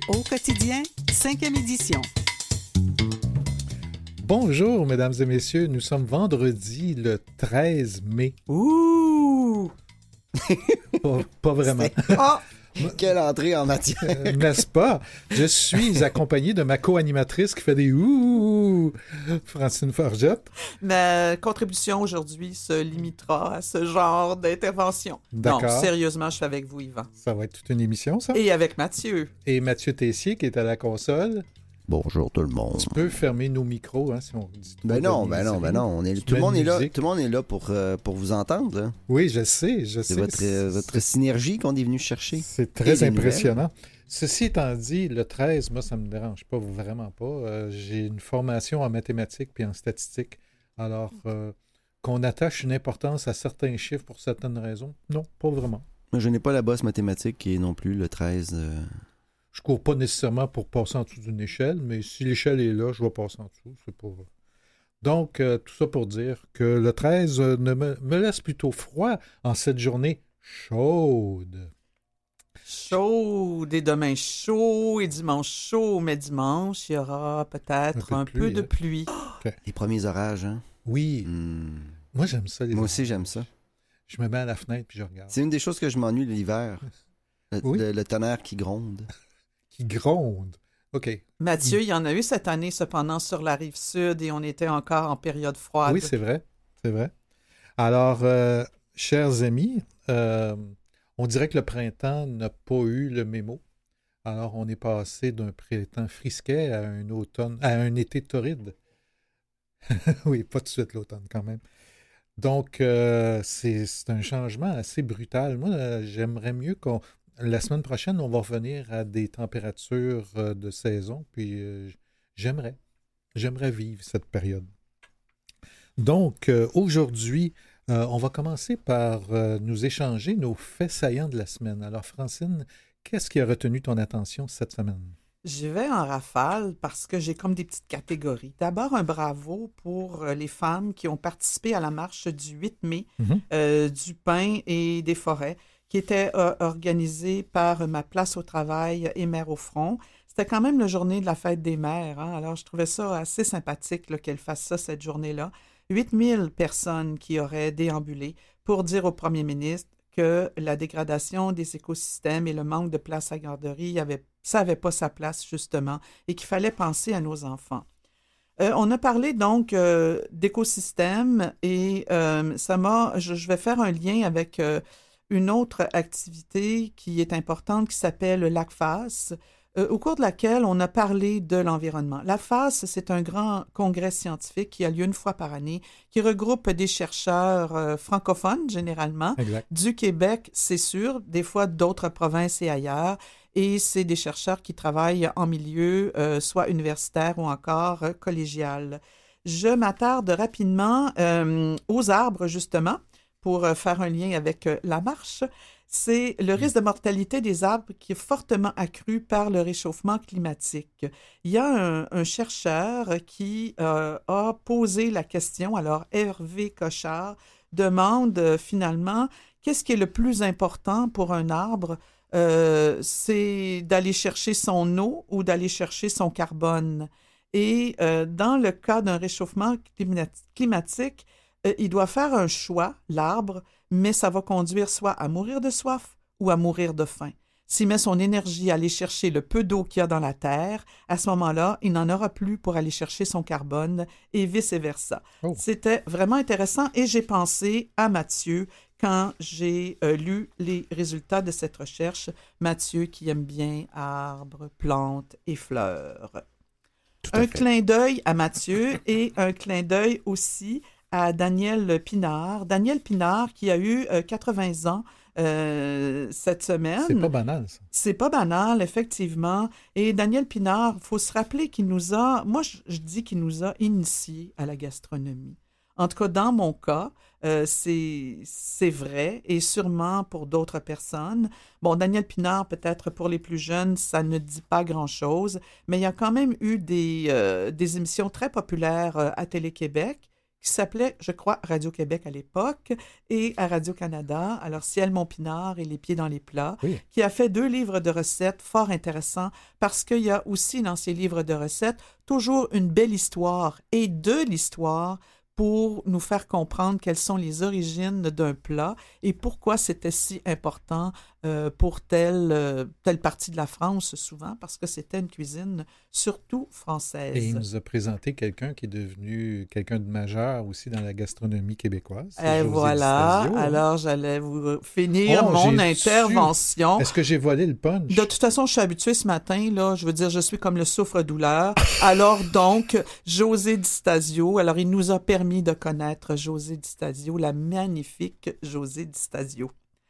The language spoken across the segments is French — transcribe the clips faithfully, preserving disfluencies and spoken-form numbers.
Au quotidien, cinquième édition. Bonjour, mesdames et messieurs. Nous sommes vendredi, le treize mai. Ouh! Pas, pas vraiment. Oh! Quelle entrée en matière! Euh, n'est-ce pas? Je suis accompagné de ma co-animatrice qui fait des ouh, Francine Forgette. Ma contribution aujourd'hui se limitera à ce genre d'intervention. D'accord. Non, sérieusement, je suis avec vous, Yvan. Ça va être toute une émission, ça. Et avec Mathieu. Et Mathieu Tessier qui est à la console. Bonjour tout le monde. Tu peux fermer nos micros, hein, si on dit trop Ben non, de ben non, ben niaiseries. non. On est, Tu tout, le mets monde une est là, musique. tout le monde est là pour, euh, pour vous entendre. Là. Oui, je sais, je sais. C'est votre, euh, votre synergie qu'on est venu chercher. C'est Et très des impressionnant. Ceci étant dit, le treize, moi, ça me dérange pas, vraiment pas. Euh, j'ai une formation en mathématiques puis en statistique. Alors, euh, qu'on attache une importance à certains chiffres pour certaines raisons, non, pas vraiment. Moi, je n'ai pas la bosse mathématique qui est non plus le treize. Euh... Je cours pas nécessairement pour passer en dessous d'une échelle, mais si l'échelle est là, je vais passer en dessous. C'est pas... Donc, euh, tout ça pour dire que le treize euh, ne me, me laisse plutôt froid en cette journée chaude. Chaud, et demain chaud, et dimanche chaud, mais dimanche, il y aura peut-être Un un peu peu de de pluie, pluie. Okay. Les premiers orages, hein? Oui, Hmm. moi j'aime ça. Les Moi orages. aussi, j'aime ça. Je me mets à la fenêtre puis je regarde. C'est une des choses que je m'ennuie de l'hiver. Le, Oui. le- le tonnerre qui gronde. Qui gronde. OK. Mathieu, il y en a eu cette année, cependant, sur la rive sud, et on était encore en période froide. Oui, c'est vrai. C'est vrai. Alors, euh, chers amis, euh, on dirait que le printemps n'a pas eu le mémo. Alors, on est passé d'un printemps frisquet à un automne, à un été torride. Oui, pas tout de suite l'automne quand même. Donc, euh, c'est, c'est un changement assez brutal. Moi, euh, j'aimerais mieux qu'on... La semaine prochaine, on va revenir à des températures euh, de saison, puis euh, j'aimerais. J'aimerais vivre cette période. Donc, euh, aujourd'hui, euh, on va commencer par euh, nous échanger nos faits saillants de la semaine. Alors, Francine, qu'est-ce qui a retenu ton attention cette semaine? Je vais en rafale parce que j'ai comme des petites catégories. D'abord, un bravo pour euh, les femmes qui ont participé à la marche du huit mai Mhm. euh, du pain et des forêts, qui était euh, organisée par Ma Place au Travail et Mères au Front. C'était quand même la journée de la fête des mères, hein? Alors je trouvais ça assez sympathique là, qu'elle fasse ça cette journée-là. huit mille personnes qui auraient déambulé pour dire au premier ministre que la dégradation des écosystèmes et le manque de place à garderie, avait, ça n'avait pas sa place justement et qu'il fallait penser à nos enfants. Euh, on a parlé donc euh, d'écosystèmes et euh, ça m'a, je, je vais faire un lien avec euh, une autre activité qui est importante qui s'appelle l'ACFAS, euh, au cours de laquelle on a parlé de l'environnement. L'ACFAS, c'est un grand congrès scientifique qui a lieu une fois par année, qui regroupe des chercheurs euh, francophones généralement, Exact. du Québec, c'est sûr, des fois d'autres provinces et ailleurs, et c'est des chercheurs qui travaillent en milieu euh, soit universitaire ou encore euh, collégial. Je m'attarde rapidement euh, aux arbres, justement, pour euh, faire un lien avec euh, la marche. C'est le risque de mortalité des arbres qui est fortement accru par le réchauffement climatique. Il y a un, un chercheur qui euh, a posé la question, alors Hervé Cochard demande euh, finalement qu'est-ce qui est le plus important pour un arbre? Euh, c'est d'aller chercher son eau ou d'aller chercher son carbone. Et euh, dans le cas d'un réchauffement climatique, euh, il doit faire un choix, l'arbre, mais ça va conduire soit à mourir de soif ou à mourir de faim. S'il met son énergie à aller chercher le peu d'eau qu'il y a dans la terre, à ce moment-là, il n'en aura plus pour aller chercher son carbone et vice-versa. Oh. C'était vraiment intéressant et j'ai pensé à Mathieu quand j'ai euh, lu les résultats de cette recherche. Mathieu qui aime bien arbres, plantes et fleurs. Tout à Un fait. clin d'œil à Mathieu et un clin d'œil aussi à Daniel Pinard. Daniel Pinard qui a eu euh, quatre-vingts ans euh, cette semaine. C'est pas banal, ça. C'est pas banal, effectivement. Et Daniel Pinard, il faut se rappeler qu'il nous a, moi je, je dis qu'il nous a initiés à la gastronomie. En tout cas, dans mon cas, euh, c'est, c'est vrai, et sûrement pour d'autres personnes. Bon, Daniel Pinard, peut-être pour les plus jeunes, ça ne dit pas grand-chose, mais il y a quand même eu des, euh, des émissions très populaires euh, à Télé-Québec qui s'appelait, je crois, Radio-Québec à l'époque, et à Radio-Canada, alors Ciel Montpinard et Les pieds dans les plats, Oui. qui a fait deux livres de recettes fort intéressants, parce qu'il y a aussi dans ces livres de recettes toujours une belle histoire, et de l'histoire, pour nous faire comprendre quelles sont les origines d'un plat et pourquoi c'était si important euh, pour telle, euh, telle partie de la France, souvent, parce que c'était une cuisine surtout française. Et il nous a présenté quelqu'un qui est devenu quelqu'un de majeur aussi dans la gastronomie québécoise. C'est Et José voilà, Di Stasio, hein. alors j'allais vous finir Oh, mon j'ai intervention. Est-ce que j'ai volé le punch? De toute façon, je suis habituée ce matin, là, je veux dire, je suis comme le souffre-douleur. Alors donc, José Di Stasio, alors il nous a permis de connaître José Di Stasio, la magnifique José Di Stasio.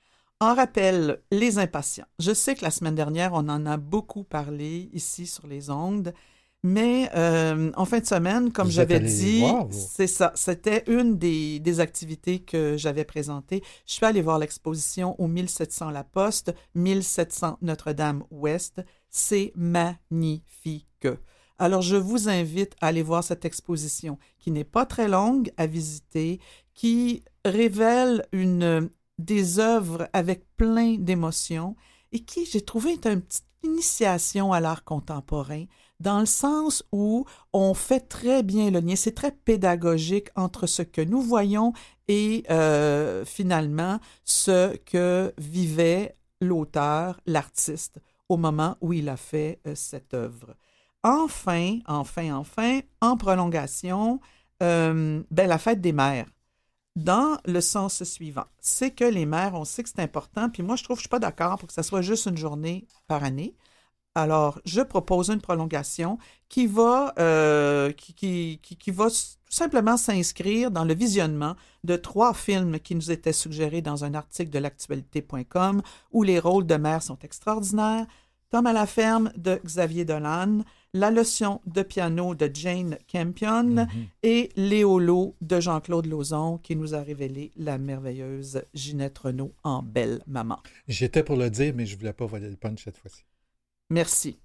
En rappel, les impatients. Je sais que la semaine dernière, on en a beaucoup parlé ici sur les ondes, mais euh, en fin de semaine, comme Vous j'avais êtes allé les dit, voir, vous? c'est ça, c'était une des, des activités que j'avais présentées. Je suis allée voir l'exposition au mille sept cents La Poste, mille sept cents Notre-Dame-Ouest. C'est magnifique. Alors, je vous invite à aller voir cette exposition qui n'est pas très longue à visiter, qui révèle une, des œuvres avec plein d'émotions et qui, j'ai trouvé, est une petite initiation à l'art contemporain, dans le sens où on fait très bien le lien, c'est très pédagogique entre ce que nous voyons et euh, finalement ce que vivait l'auteur, l'artiste, au moment où il a fait euh, cette œuvre. Enfin, enfin, enfin, en prolongation, euh, ben, la fête des mères. Dans le sens suivant, c'est que les mères, on sait que c'est important, puis moi, je trouve que je ne suis pas d'accord pour que ça soit juste une journée par année. Alors, je propose une prolongation qui va, euh, qui, qui, qui, qui va tout simplement s'inscrire dans le visionnement de trois films qui nous étaient suggérés dans un article de l'actualité point com où les rôles de mères sont extraordinaires. Tom à la ferme de Xavier Dolan, La leçon de piano de Jane Campion Mm-hmm. et Léolo de Jean-Claude Lauzon qui nous a révélé la merveilleuse Ginette Renault en belle maman. J'étais pour le dire, mais je ne voulais pas voler le punch cette fois-ci. Merci.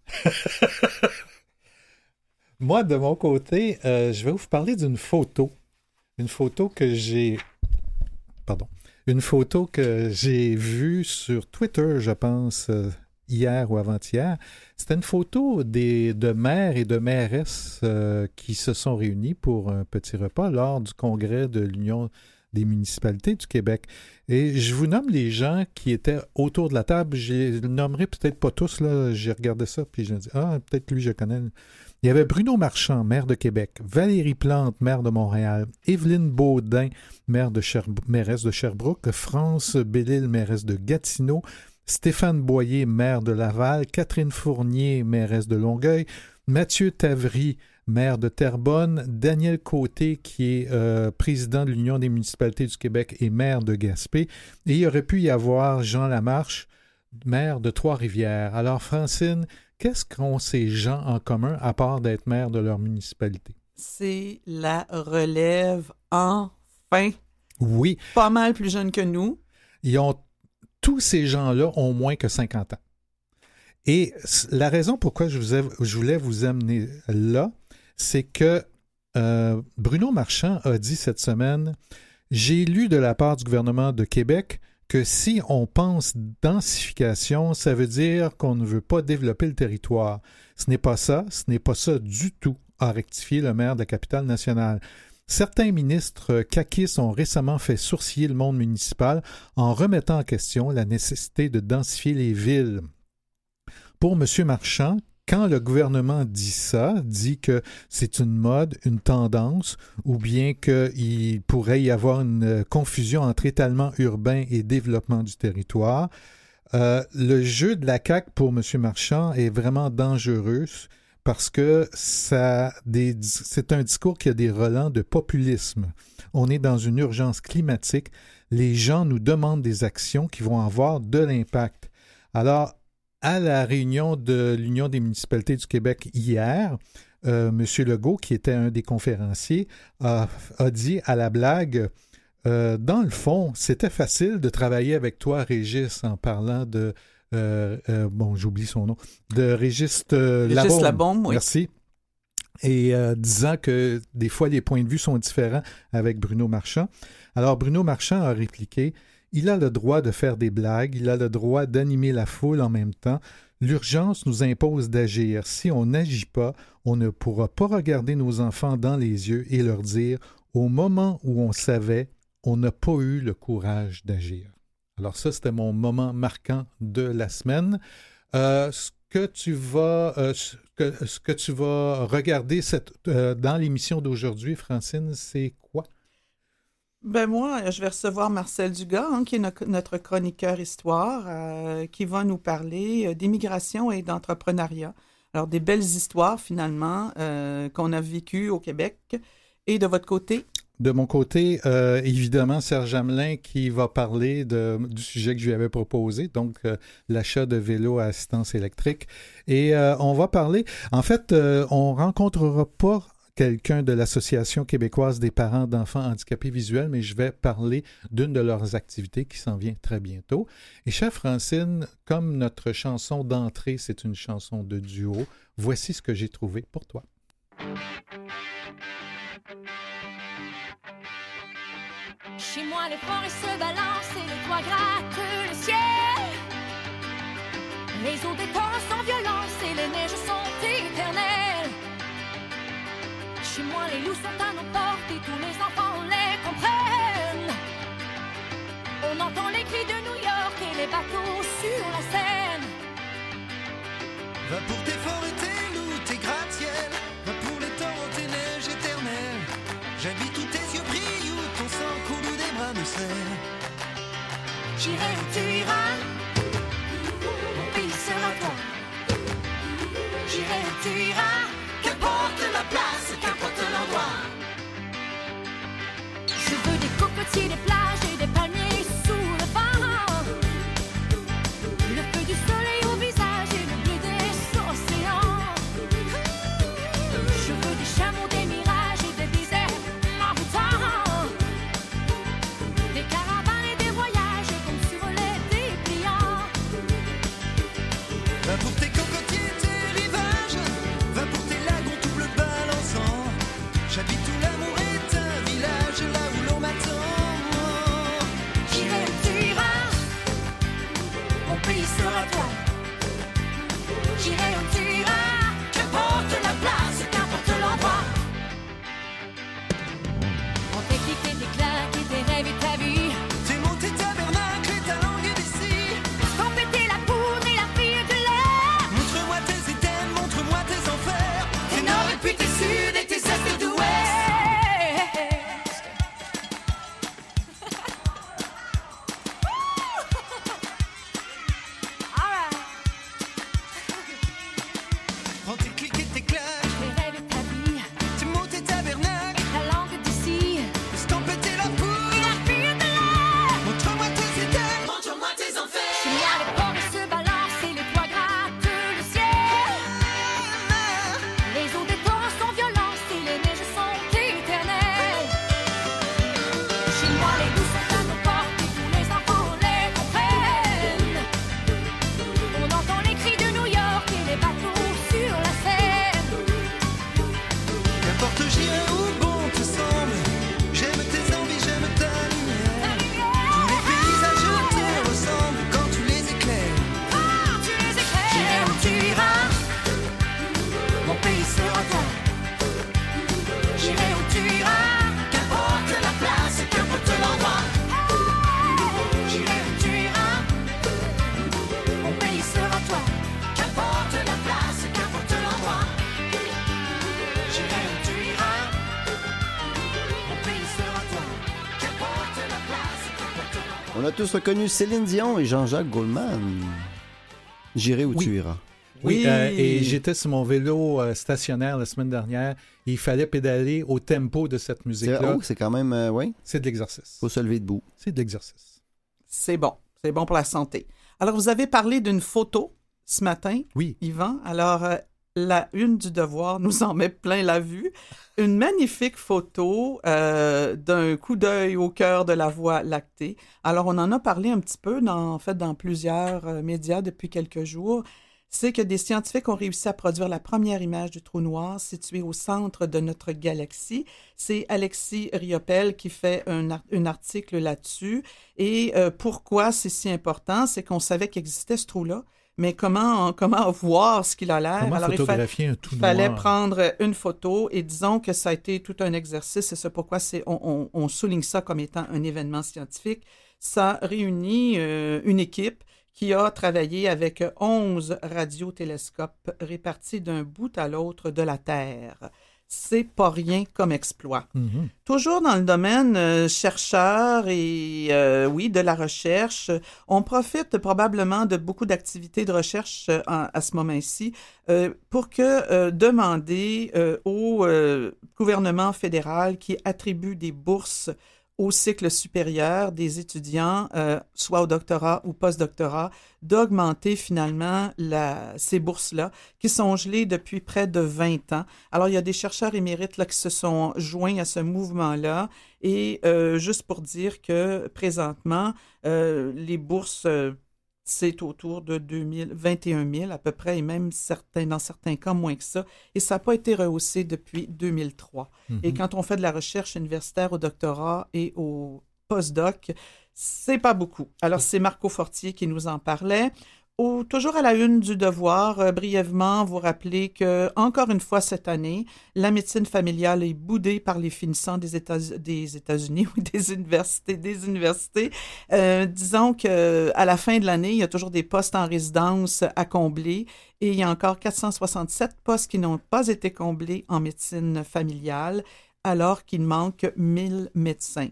Moi, de mon côté, euh, je vais vous parler d'une photo. Une photo que j'ai... Pardon. Une photo que j'ai vue sur Twitter, je pense, euh, hier ou avant-hier. C'était une photo des, de maires et de mairesses euh, qui se sont réunis pour un petit repas lors du congrès de l'Union des municipalités du Québec. Et je vous nomme les gens qui étaient autour de la table. Je les nommerai peut-être pas tous, là. J'ai regardé ça, puis je me dis, ah, peut-être lui, je connais. Il y avait Bruno Marchand, maire de Québec, Valérie Plante, maire de Montréal, Évelyne Baudin, maire de Cher- mairesse de Sherbrooke, France Bellil, mairesse de Gatineau, Stéphane Boyer, maire de Laval, Catherine Fournier, mairesse de Longueuil, Mathieu Tavry, maire de Terrebonne, Daniel Côté, qui est euh, président de l'Union des municipalités du Québec et maire de Gaspé. Et il aurait pu y avoir Jean Lamarche, maire de Trois-Rivières. Alors, Francine, qu'est-ce qu'ont ces gens en commun à part d'être maire de leur municipalité? C'est la relève, enfin. Oui. Pas mal plus jeune que nous. Ils ont, tous ces gens-là ont moins que cinquante ans. Et la raison pourquoi je, vous ai, je voulais vous amener là, c'est que euh, Bruno Marchand a dit cette semaine « J'ai lu de la part du gouvernement de Québec que si on pense densification, ça veut dire qu'on ne veut pas développer le territoire. Ce n'est pas ça, ce n'est pas ça du tout, a rectifié le maire de la capitale nationale. Certains ministres caquistes ont récemment fait sourciller le monde municipal en remettant en question la nécessité de densifier les villes. » Pour M. Marchand, quand le gouvernement dit ça, dit que c'est une mode, une tendance, ou bien qu'il pourrait y avoir une confusion entre étalement urbain et développement du territoire, euh, le jeu de la C A Q pour M. Marchand est vraiment dangereux parce que ça, des, c'est un discours qui a des relents de populisme. On est dans une urgence climatique. Les gens nous demandent des actions qui vont avoir de l'impact. Alors, à la réunion de l'Union des municipalités du Québec hier, euh, M. Legault, qui était un des conférenciers, a, a dit à la blague euh, « Dans le fond, c'était facile de travailler avec toi, Régis, en parlant de... Euh, euh, bon, j'oublie son nom. De Régis euh, Régis Labaume. Labaume, oui. Merci. et euh, disant que des fois les points de vue sont différents avec Bruno Marchand. Alors Bruno Marchand a répliqué « Il a le droit de faire des blagues, il a le droit d'animer la foule en même temps. L'urgence nous impose d'agir. Si on n'agit pas, on ne pourra pas regarder nos enfants dans les yeux et leur dire « Au moment où on savait, on n'a pas eu le courage d'agir. » Alors ça, c'était mon moment marquant de la semaine. Euh, ce que tu vas, euh, ce, que, ce que tu vas regarder cette, euh, dans l'émission d'aujourd'hui, Francine, c'est quoi? Ben moi, je vais recevoir Marcel Dugas, hein, qui est no- notre chroniqueur histoire, euh, qui va nous parler euh, d'immigration et d'entrepreneuriat. Alors, des belles histoires, finalement, euh, qu'on a vécues au Québec. Et de votre côté? De mon côté, euh, évidemment, Serge Hamelin qui va parler de, du sujet que je lui avais proposé, donc euh, l'achat de vélos à assistance électrique. Et euh, on va parler, en fait, euh, on rencontrera pas quelqu'un de l'Association québécoise des parents d'enfants handicapés visuels, mais je vais parler d'une de leurs activités qui s'en vient très bientôt. Et chère Francine, comme notre chanson d'entrée, c'est une chanson de duo, voici ce que j'ai trouvé pour toi. Chez moi, les forêts se balancent et les toits grattent le ciel. Les eaux des torrents sont violentes et les neiges sont éternelles. Chez moi, les loups sont à nos portes et tous les enfants les comprennent. On entend les cris de New York et les bateaux sur la Seine. Va pour tes forêts, tes loups, tes gratte-ciel. Va pour les torrents, tes neiges éternelles. J'habite où tes yeux brillent, où ton sang coule, où des bras me serrent. J'irai où tu iras, mon pays sera toi. J'irai où tu iras, qu'importe la place, qu'importe l'endroit. Je veux des cocotiers, des plages et des palmiers sous le vent. Le feu du soleil au visage et le bleu des océans. Je veux des chameaux, des mirages et des déserts envoûtants. Des caravanes et des voyages comme sur les dépliants. Va pour tes cocotiers, tes rivages. Va pour tes lagons tout bleu balançant. J'habite où l'amour est un village, là où l'on m'attend. J'irai où tu iras, mon pays sera toi. J'irai où tu iras, qu'importe la place, qu'importe l'endroit. On t'éclate et tes claques et tes rêves et ta vie. Tes mots, tes tabernacles et ta langue d'ici. Sans péter la poudre et la fille de l'air. Montre-moi tes éthèmes, montre-moi tes enfers. Tes nord et puis tes sud et tes est et d'ouest. Alright. Prends tes clics et tes claques. Tes rêves et ta vie, Tes mots, tes tabernacles. ta langue d'ici. Sans péter la Et poudre. la fille de l'air. Montre-moi tes éthèmes, montre-moi tes enfers. Chez moi, les forêts se balancent et les toits grattent le ciel. Les eaux des torrents sont violentes et les neiges sont éternelles. Chez moi, les loups sont à nos portes et tous les enfants les comprennent. On entend les cris de New York et les bateaux sur la Seine. Qu'importe j'irai où bon te semble. J'aime tes envies, j'aime ta lumière. Tous les paysages te ressemblent quand tu les éclaires. Tu les éclaires. J'irai où tu iras, mon pays sera toi. J'irai où tu iras, qu'importe la place, qu'importe l'endroit. J'irai où tu iras, mon pays sera toi. Qu'importe la place, qu'importe l'endroit. J'irai où tu iras, mon pays sera toi. Qu'importe la place, qu'importe l'endroit. On a tous reconnu Céline Dion et Jean-Jacques Goldman. J'irai où Oui. tu iras. Oui, Oui. euh, et j'étais sur mon vélo euh, stationnaire la semaine dernière et il fallait pédaler au tempo de cette C'est, musique-là. oh, c'est quand même, euh, ouais, C'est de l'exercice. faut se lever debout. C'est de l'exercice. C'est bon. C'est bon pour la santé. Alors, vous avez parlé d'une photo ce matin, Oui. Yvan. Alors, euh, la une du Devoir nous en met plein la vue. Une magnifique photo euh, d'un coup d'œil au cœur de la Voie lactée. Alors, on en a parlé un petit peu, dans, en fait, dans plusieurs euh, médias depuis quelques jours. c'est que des scientifiques ont réussi à produire la première image du trou noir situé au centre de notre galaxie. C'est Alexis Riopel qui fait un, ar- un article là-dessus. Et euh, pourquoi c'est si important? C'est qu'on savait qu'existait ce trou-là, mais comment, comment voir ce qu'il a l'air? Comment Alors, photographier il fa- un trou il noir? fallait prendre une photo et disons que ça a été tout un exercice et c'est pourquoi c'est, on, on, on souligne ça comme étant un événement scientifique. Ça réunit euh, une équipe qui a travaillé avec onze radiotélescopes répartis d'un bout à l'autre de la Terre. C'est pas rien comme exploit. Mhm. Toujours dans le domaine euh, chercheur et, euh, oui, de la recherche, on profite probablement de beaucoup d'activités de recherche euh, en- à ce moment-ci euh, pour que euh, demander euh, au euh, gouvernement fédéral qui attribue des bourses au cycle supérieur des étudiants, euh, soit au doctorat ou post-doctorat, d'augmenter finalement la, ces bourses-là, qui sont gelées depuis près de vingt ans. Alors, il y a des chercheurs émérites là, qui se sont joints à ce mouvement-là. Et euh, juste pour dire que présentement, euh, les bourses, euh, c'est autour de deux mille, vingt et un mille à peu près, et même certains, dans certains cas moins que ça. Et ça n'a pas été rehaussé depuis deux mille trois. Mhm. Et quand on fait de la recherche universitaire au doctorat et au postdoc, c'est pas beaucoup. Alors, c'est Marco Fortier qui nous en parlait. Au, toujours à la une du Devoir, euh, brièvement, vous rappelez que, encore une fois cette année, la médecine familiale est boudée par les finissants des États, des États-Unis ou des universités. Des universités. Euh, disons qu'à la fin de l'année, il y a toujours des postes en résidence à combler et il y a encore quatre cent soixante-sept postes qui n'ont pas été comblés en médecine familiale, alors qu'il manque mille médecins.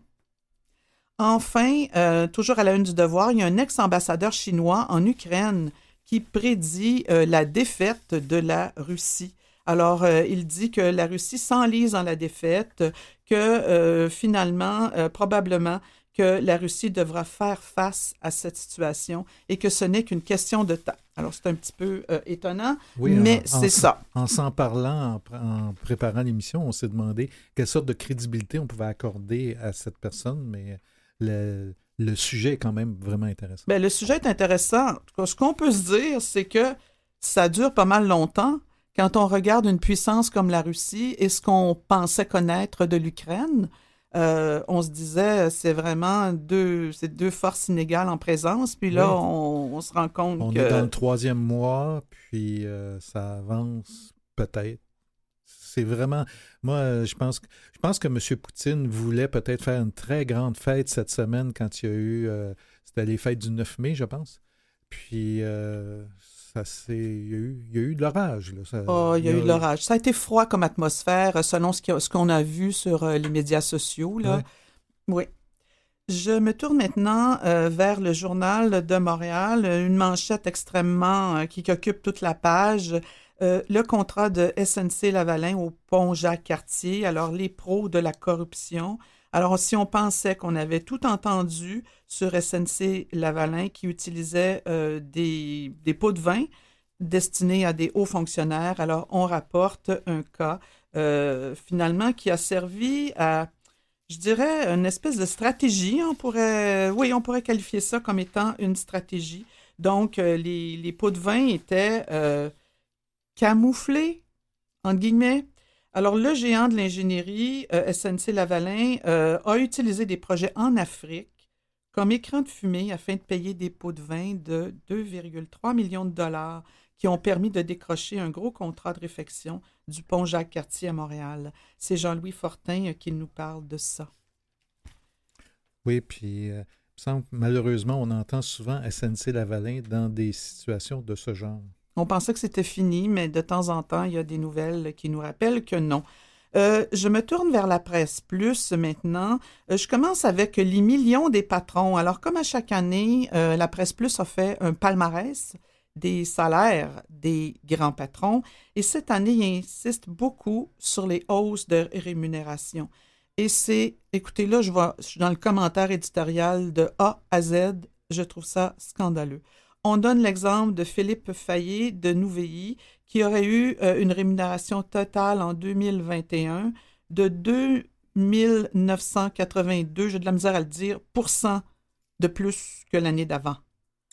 Enfin, euh, toujours à la une du Devoir, il y a un ex-ambassadeur chinois en Ukraine qui prédit euh, la défaite de la Russie. Alors, euh, il dit que la Russie s'enlise dans la défaite, que euh, finalement, euh, probablement, que la Russie devra faire face à cette situation et que ce n'est qu'une question de temps. Alors, c'est un petit peu euh, étonnant, Oui, mais en- en c'est s'en- ça. En s'en parlant, en, pr- en préparant l'émission, on s'est demandé quelle sorte de crédibilité on pouvait accorder à cette personne, mais le, le sujet est quand même vraiment intéressant. Bien, le sujet est intéressant. En tout cas, ce qu'on peut se dire, c'est que ça dure pas mal longtemps quand on regarde une puissance comme la Russie et ce qu'on pensait connaître de l'Ukraine. Euh, on se disait, c'est vraiment deux, c'est deux forces inégales en présence. Puis là, Oui. on, on se rend compte On que... est dans le troisième mois, puis euh, ça avance peut-être. C'est vraiment... Moi, euh, je pense, que- je pense que M. Poutine voulait peut-être faire une très grande fête cette semaine quand il y a eu... euh, c'était les fêtes du neuf mai, je pense. Puis, euh, ça s'est... Il y a eu, il y a eu de l'orage. Là. Ça- Oh, il y a eu de l'orage. Ça a été froid comme atmosphère, selon ce qu'il y a- ce qu'on a vu sur euh, les médias sociaux, là. Oui. Je me tourne maintenant euh, vers le Journal de Montréal, une manchette extrêmement euh, qui, qui occupe toute la page. Euh, le contrat de S N C-Lavalin au pont Jacques-Cartier. Alors, les pros de la corruption. Alors, si on pensait qu'on avait tout entendu sur S N C-Lavalin qui utilisait euh, des, des pots de vin destinés à des hauts fonctionnaires, alors on rapporte un cas euh, finalement qui a servi à, je dirais, une espèce de stratégie. On pourrait, oui, on pourrait qualifier ça comme étant une stratégie. Donc, euh, les, les pots de vin étaient euh, camouflés, entre guillemets. Alors, le géant de l'ingénierie, euh, S N C-Lavalin, euh, a utilisé des projets en Afrique comme écran de fumée afin de payer des pots de vin de deux virgule trois millions de dollars qui ont permis de décrocher un gros contrat de réfection du pont Jacques-Cartier à Montréal. C'est Jean-Louis Fortin euh, qui nous parle de ça. Oui, puis euh, il me semble que malheureusement, on entend souvent S N C-Lavalin dans des situations de ce genre. On pensait que c'était fini, mais de temps en temps, il y a des nouvelles qui nous rappellent que non. Euh, je me tourne vers la presse plus maintenant. Euh, je commence avec les millions des patrons. Alors, comme à chaque année, euh, la presse plus a fait un palmarès des salaires des grands patrons. Et cette année, il insiste beaucoup sur les hausses de rémunération. Et c'est, écoutez, là, je, vois, je suis dans le commentaire éditorial de A à Z. Je trouve ça scandaleux. On donne l'exemple de Philippe Fayet de Nouveilly, qui aurait eu euh, une rémunération totale en deux mille vingt et un de deux mille neuf cent quatre-vingt-deux, j'ai de la misère à le dire, pour cent de plus que l'année d'avant.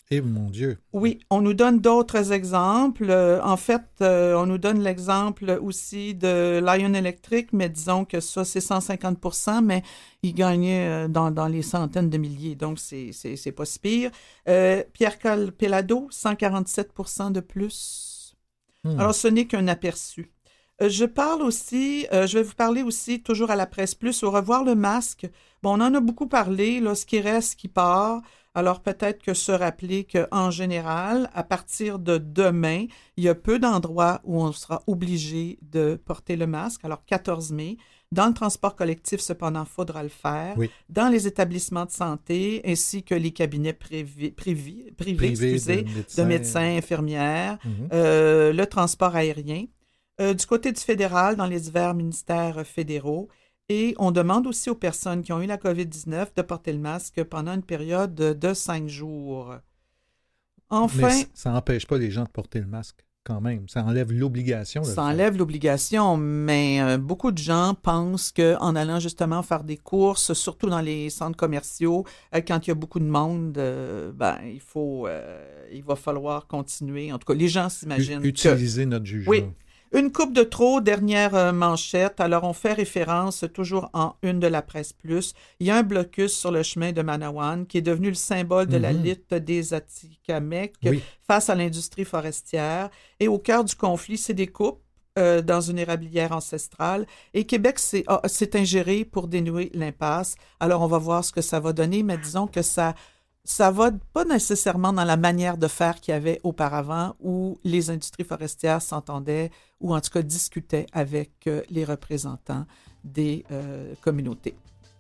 Eh mon Dieu! Oui, on nous donne d'autres exemples. Euh, en fait, euh, on nous donne l'exemple aussi de Lion Electric, mais disons que ça, c'est cent cinquante pour cent, mais ils gagnaient euh, dans, dans les centaines de milliers, donc c'est, c'est, c'est pas si pire. Euh, Pierre-Carl Pellado, cent quarante-sept pour cent de plus. Hmm. Alors, ce n'est qu'un aperçu. Euh, je parle aussi, euh, je vais vous parler aussi, toujours à la Presse Plus, au revoir le masque. Bon, on en a beaucoup parlé, là, ce qui reste, ce qui part. Alors, peut-être que se rappeler qu'en général, à partir de demain, il y a peu d'endroits où on sera obligé de porter le masque. Alors, quatorze mai, dans le transport collectif, cependant, il faudra le faire. Oui. Dans les établissements de santé, ainsi que les cabinets privés, privés, privés Privé excusez, de de médecins. médecins, infirmières, Mhm. euh, le transport aérien. Euh, du côté du fédéral, dans les divers ministères fédéraux. Et on demande aussi aux personnes qui ont eu la covid dix-neuf de porter le masque pendant une période de, de cinq jours. Enfin, Mais ça n'empêche pas les gens de porter le masque quand même. Ça enlève l'obligation. de le ça faire. enlève l'obligation, mais euh, beaucoup de gens pensent qu'en allant justement faire des courses, surtout dans les centres commerciaux, euh, quand il y a beaucoup de monde, euh, ben, il faut, euh, il va falloir continuer. En tout cas, les gens s'imaginent U- que... Utiliser notre jugement. Oui. Une coupe de trop, dernière euh, manchette. Alors, on fait référence toujours en une de la Presse Plus. Il y a un blocus sur le chemin de Manawan qui est devenu le symbole de la Mhm. lutte des Atikamekw Oui. face à l'industrie forestière. Et au cœur du conflit, c'est des coupes euh, dans une érablière ancestrale. Et Québec s'est, a- s'est ingéré pour dénouer l'impasse. Alors, on va voir ce que ça va donner, mais disons que ça... Ça va pas nécessairement dans la manière de faire qu'il y avait auparavant où les industries forestières s'entendaient ou en tout cas discutaient avec euh, les représentants des euh, communautés.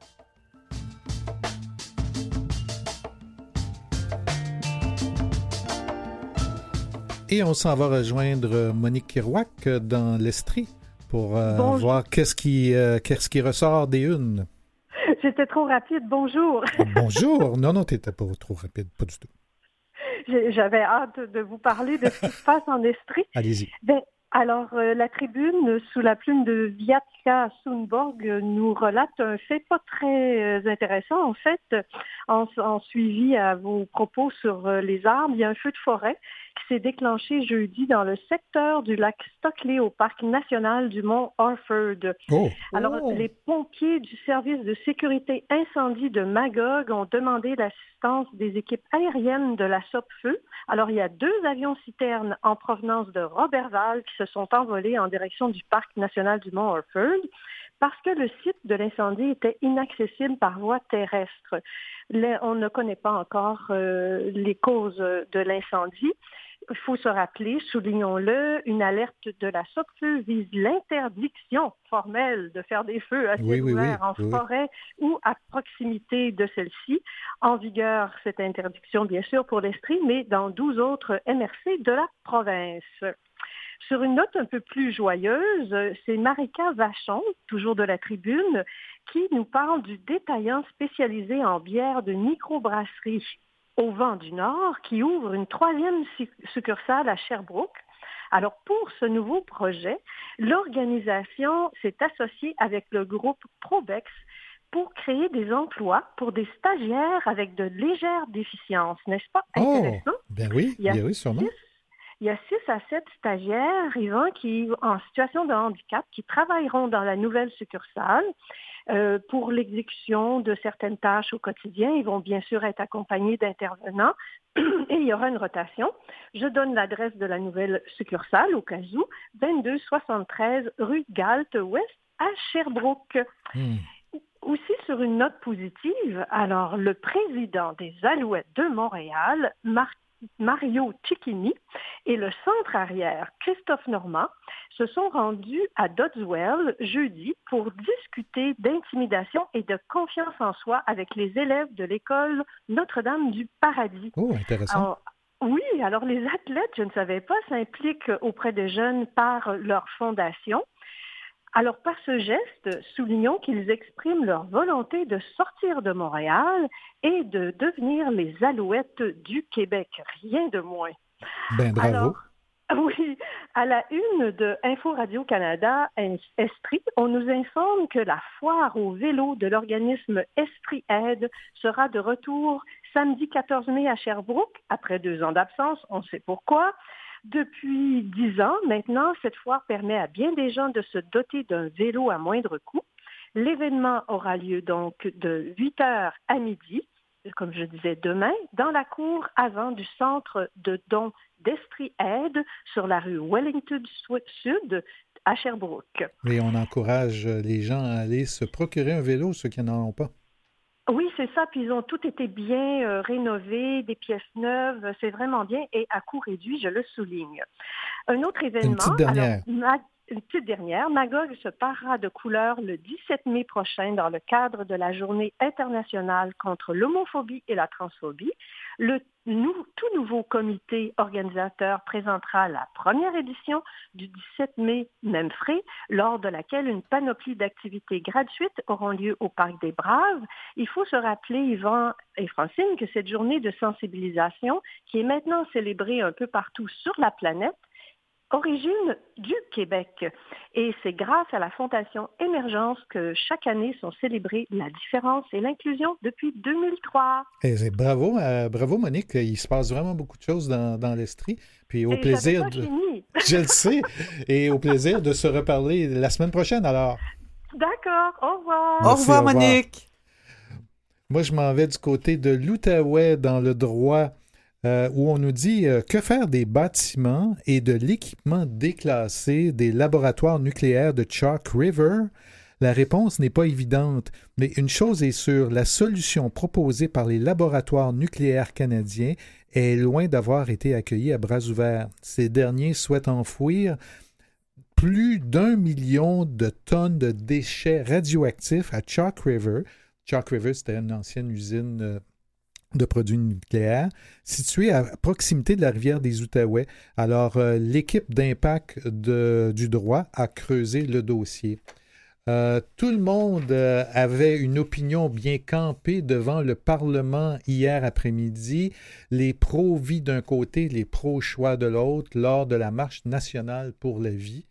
Et on s'en va rejoindre Monique Kirouac dans l'Estrie pour euh, Bonjour. voir qu'est-ce qui, euh, qu'est-ce qui ressort des unes. J'étais trop rapide, bonjour. Bonjour. Non, non, tu n'étais pas trop rapide, pas du tout. J'ai- J'avais hâte de vous parler de ce qui se passe en Estrie. Allez-y. Ben, alors, euh, la tribune, sous la plume de Vyatka Sundborg, euh, nous relate un fait pas très euh, intéressant. En fait, en, en suivi à vos propos sur euh, les arbres, il y a un feu de forêt qui s'est déclenché jeudi dans le secteur du lac Stockley au parc national du mont Orford. Oh, Alors, Oh. les pompiers du service de sécurité incendie de Magog ont demandé l'assistance des équipes aériennes de la Sopfeu. Alors, il y a deux avions citernes en provenance de Roberval qui se sont envolés en direction du parc national du mont Orford parce que le site de l'incendie était inaccessible par voie terrestre. Le- on ne connaît pas encore euh, les causes de l'incendie. Il faut se rappeler, soulignons-le, une alerte de la Sopfeu vise l'interdiction formelle de faire des feux à ciel Oui, oui, oui, ouvert en oui, oui. forêt ou à proximité de celle-ci. En vigueur, cette interdiction, bien sûr, pour l'Estrie, mais dans douze autres M R C de la province. Sur une note un peu plus joyeuse, c'est Marika Vachon, toujours de la Tribune, qui nous parle du détaillant spécialisé en bière de microbrasserie au Vent du Nord, qui ouvre une troisième su- succursale à Sherbrooke. Alors, pour ce nouveau projet, l'organisation s'est associée avec le groupe Probex pour créer des emplois pour des stagiaires avec de légères déficiences. N'est-ce pas oh, intéressant? ben oui, Il y a bien oui, sûrement. six Il y a six à sept stagiaires, Yvan, qui, en situation de handicap, qui travailleront dans la nouvelle succursale euh, pour l'exécution de certaines tâches au quotidien. Ils vont bien sûr être accompagnés d'intervenants et il y aura une rotation. Je donne l'adresse de la nouvelle succursale au cas où, vingt-deux soixante-treize rue Galt-Ouest à Sherbrooke. Hmm. Aussi sur une note positive, alors le président des Alouettes de Montréal, Marc Mario Cicchini, et le centre arrière Christophe Normand se sont rendus à Dodswell jeudi pour discuter d'intimidation et de confiance en soi avec les élèves de l'école Notre-Dame du Paradis. Oh, intéressant. Alors, oui, alors les athlètes, je ne savais pas, s'impliquent auprès des jeunes par leur fondation. Alors, par ce geste, soulignons qu'ils expriment leur volonté de sortir de Montréal et de devenir les Alouettes du Québec. Rien de moins. Ben bravo. Alors, oui, à la une de Info Radio-Canada Estrie, on nous informe que la foire au vélo de l'organisme Estrie Aide sera de retour samedi quatorze mai à Sherbrooke, après deux ans d'absence, on sait pourquoi. Depuis dix ans, maintenant, cette foire permet à bien des gens de se doter d'un vélo à moindre coût. L'événement aura lieu donc de huit heures à midi, comme je disais demain, dans la cour avant du centre de dons d'Estrie-Aide sur la rue Wellington Sud à Sherbrooke. Et on encourage les gens à aller se procurer un vélo, ceux qui n'en ont pas. Oui, c'est ça. Puis ils ont tout été bien euh, rénovés, des pièces neuves. C'est vraiment bien et à coût réduit, je le souligne. Un autre événement. Une petite dernière. Alors, ma, une petite dernière. Magog se parera de couleur le dix-sept mai prochain dans le cadre de la Journée internationale contre l'homophobie et la transphobie. Le nou, tout nouveau comité organisateur présentera la première édition du dix-sept mai, même frais, lors de laquelle une panoplie d'activités gratuites auront lieu au Parc des Braves. Il faut se rappeler, Yvan et Francine, que cette journée de sensibilisation, qui est maintenant célébrée un peu partout sur la planète, origine du Québec. Et c'est grâce à la Fondation Émergence que chaque année sont célébrées la différence et l'inclusion depuis deux mille trois. Et c'est bravo, euh, bravo Monique, il se passe vraiment beaucoup de choses dans, dans l'Estrie. Puis au et plaisir pas de... fini. Je le sais. Et au plaisir de se reparler la semaine prochaine alors. D'accord, au revoir. Merci, au revoir, au revoir Monique. Moi, je m'en vais du côté de l'Outaouais dans le droit. Euh, où on nous dit euh, que faire des bâtiments et de l'équipement déclassé des laboratoires nucléaires de Chalk River? La réponse n'est pas évidente, mais une chose est sûre, la solution proposée par les laboratoires nucléaires canadiens est loin d'avoir été accueillie à bras ouverts. Ces derniers souhaitent enfouir plus d'un million de tonnes de déchets radioactifs à Chalk River. Chalk River, c'était une ancienne usine euh, de produits nucléaires, située à proximité de la rivière des Outaouais. Alors, euh, l'équipe d'impact de, du droit a creusé le dossier. Euh, tout le monde euh, avait une opinion bien campée devant le Parlement hier après-midi, les pro-vie d'un côté, les pro-choix de l'autre, lors de la marche nationale pour la vie.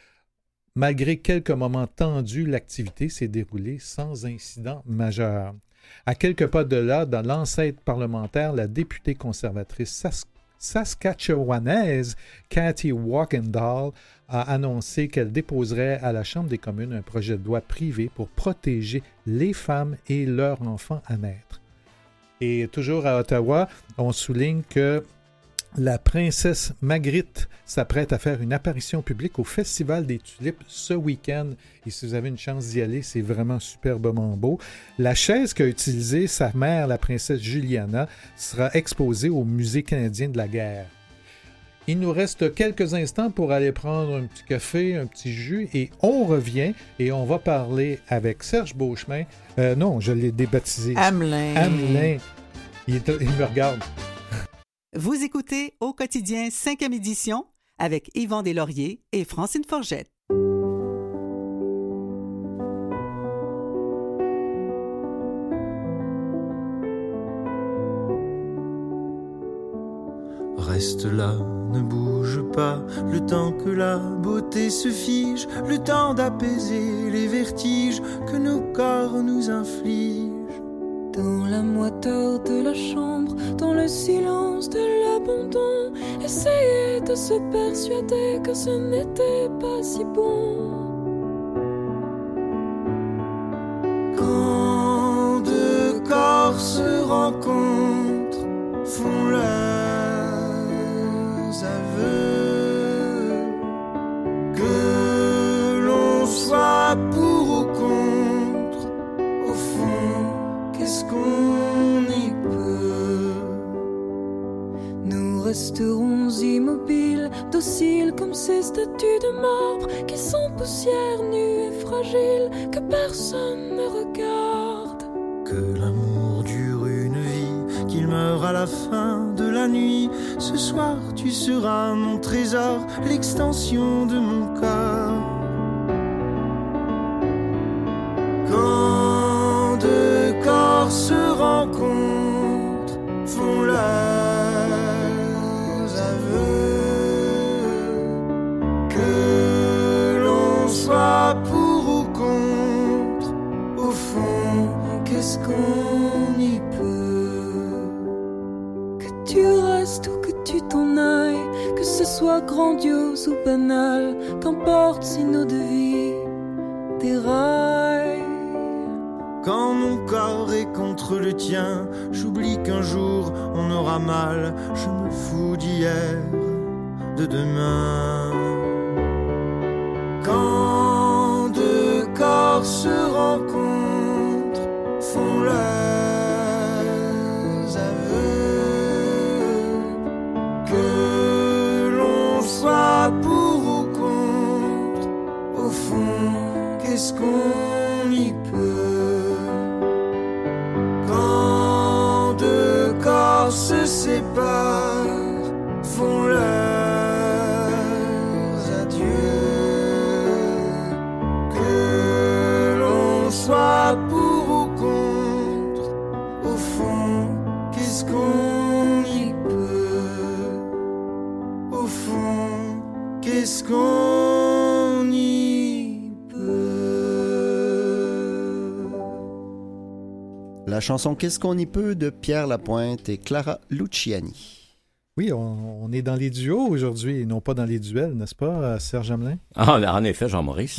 Malgré quelques moments tendus, l'activité s'est déroulée sans incident majeur. À quelques pas de là, dans l'enceinte parlementaire, la députée conservatrice Sas- saskatchewanaise Cathy Walkendall a annoncé qu'elle déposerait à la Chambre des communes un projet de loi privé pour protéger les femmes et leurs enfants à naître. Et toujours à Ottawa, on souligne que la princesse Magritte s'apprête à faire une apparition publique au Festival des Tulipes ce week-end. Et si vous avez une chance d'y aller, c'est vraiment superbement beau. La chaise qu'a utilisée sa mère, la princesse Juliana, sera exposée au Musée canadien de la guerre. Il nous reste quelques instants pour aller prendre un petit café, un petit jus, et on revient et on va parler avec Serge Beauchemin. Euh, non, je l'ai débaptisé. Hamelin. Hamelin. Il, est, il me regarde. Vous écoutez Au quotidien cinquième édition avec Yvan Deslauriers et Francine Forgette. Reste là, ne bouge pas, le temps que la beauté se fige, le temps d'apaiser les vertiges que nos corps nous infligent. Dans la moiteur de la chambre, dans le silence de l'abandon, essayer de se persuader que ce n'était pas si bon. Quand deux corps se rencontrent, font leurs aveux, que l'on soit pour ou contre, au fond, qu'est-ce qu'on y peut? Nous resterons immobiles, dociles comme ces statues de marbre qui sont poussière nue et fragile, que personne ne regarde. Que l'amour dure une vie, qu'il meure à la fin de la nuit. Ce soir tu seras mon trésor, l'extension de mon corps. Quand deux corps se rencontrent, font leurs aveux, que l'on soit pour ou contre, au fond, qu'est-ce qu'on y peut? restes ou que tu t'en ailles, que ce soit grandiose ou banal, qu'importe si nos deux vies déraillent. Quand mon corps est contre le tien, j'oublie qu'un jour on aura mal. Je me fous d'hier, de demain. Quand deux corps se rencontrent, font leurs aveux, que l'on soit pour ou contre, au fond, qu'est-ce qu'on y peut? Quand deux corps se séparent, font leurs soit pour ou contre, au fond, qu'est-ce qu'on y peut? Au fond, qu'est-ce qu'on y peut? La chanson Qu'est-ce qu'on y peut de Pierre Lapointe et Clara Luciani. Oui, on, on est dans les duos aujourd'hui et non pas dans les duels, n'est-ce pas, Serge Hamelin? Ah, en effet, Jean-Maurice.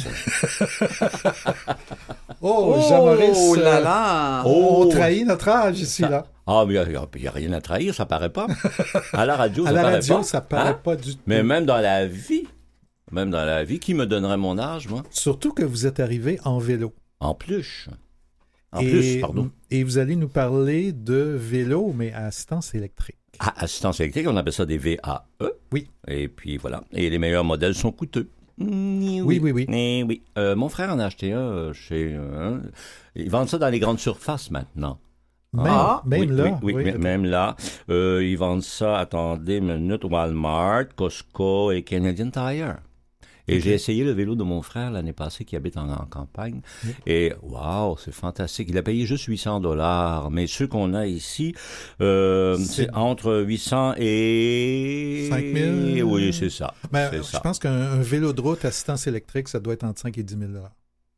Oh, Jean-Maurice! Oh là là! Oh, on trahit notre âge ici, ça, là. Ah, mais il n'y a, a rien à trahir, ça paraît pas. À la radio, à ça la paraît radio, pas. ça paraît hein? pas du tout. Mais même dans la vie, même dans la vie, qui me donnerait mon âge, moi? Surtout que vous êtes arrivé en vélo. En plus. En et, plus, pardon. Et vous allez nous parler de vélo, mais à assistance électrique. Ah, assistance électrique, on appelle ça des V A E. Oui. Et puis voilà. Et les meilleurs modèles sont coûteux. Oui, oui, oui. oui. Eh oui. Euh, mon frère en a acheté un chez... Euh, ils vendent ça dans les grandes surfaces maintenant. Même, ah, même oui, là. Oui, oui, oui m- même là. Euh, ils vendent ça, attendez une minute, Walmart, Costco et Canadian Tire. Et okay. J'ai essayé le vélo de mon frère l'année passée qui habite en, en campagne. Oui. Et waouh, c'est fantastique. Il a payé juste huit cents dollars. Mais ceux qu'on a ici, euh, c'est... c'est entre huit cents et... cinq mille? Oui, c'est ça. Mais c'est je ça. pense qu'un vélo de route assistance électrique, ça doit être entre cinq et dix mille dollars.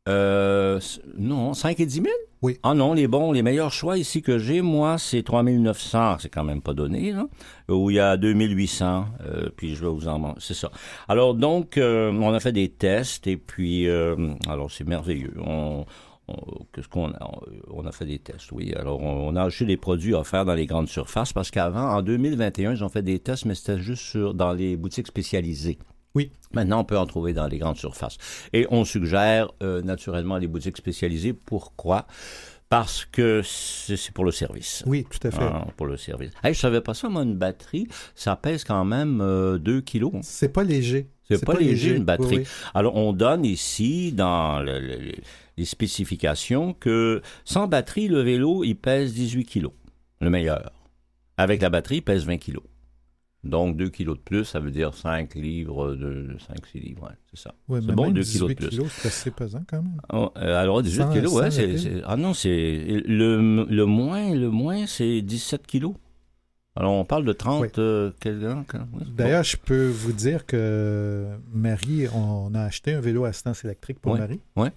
Euh, non, cinq et dix mille? Oui. Ah non, les bons, les meilleurs choix ici que j'ai, moi, c'est trois mille neuf cents, c'est quand même pas donné, là, où il y a deux mille huit cents, euh, puis je vais vous en... C'est ça. Alors donc, euh, on a fait des tests, et puis, euh, alors c'est merveilleux. On... On, qu'est-ce qu'on a? On a fait des tests, oui. Alors, on, on a acheté des produits offerts dans les grandes surfaces, parce qu'avant, en deux mille vingt et un, ils ont fait des tests, mais c'était juste sur, dans les boutiques spécialisées. Oui. Maintenant, on peut en trouver dans les grandes surfaces. Et on suggère euh, naturellement les boutiques spécialisées. Pourquoi? Parce que c'est, c'est pour le service. Oui, tout à fait. Ah, pour le service. Hey, je savais pas ça, moi, une batterie, ça pèse quand même euh, deux kilos. C'est pas léger. C'est, c'est pas, pas léger, léger, une batterie. Oui, oui. Alors, on donne ici, dans le, le, les spécifications, que sans batterie, le vélo, il pèse dix-huit kilos, le meilleur. Avec la batterie, il pèse vingt kilos. Donc, deux kilos de plus, ça veut dire cinq livres, de cinq six livres, ouais, c'est ça. Oui, c'est mais bon, même deux kilos de plus. kilos, c'est assez pesant quand même. Oh, euh, alors, dix-huit sans, kilos, sans ouais, c'est, c'est... Ah non, c'est... Le, le moins, le moins, c'est dix-sept kilos. Alors, on parle de trente... Oui. Euh, quel... oui, D'ailleurs, bon. je peux vous dire que Marie, on a acheté un vélo à assistance électrique pour ouais. Marie. Oui.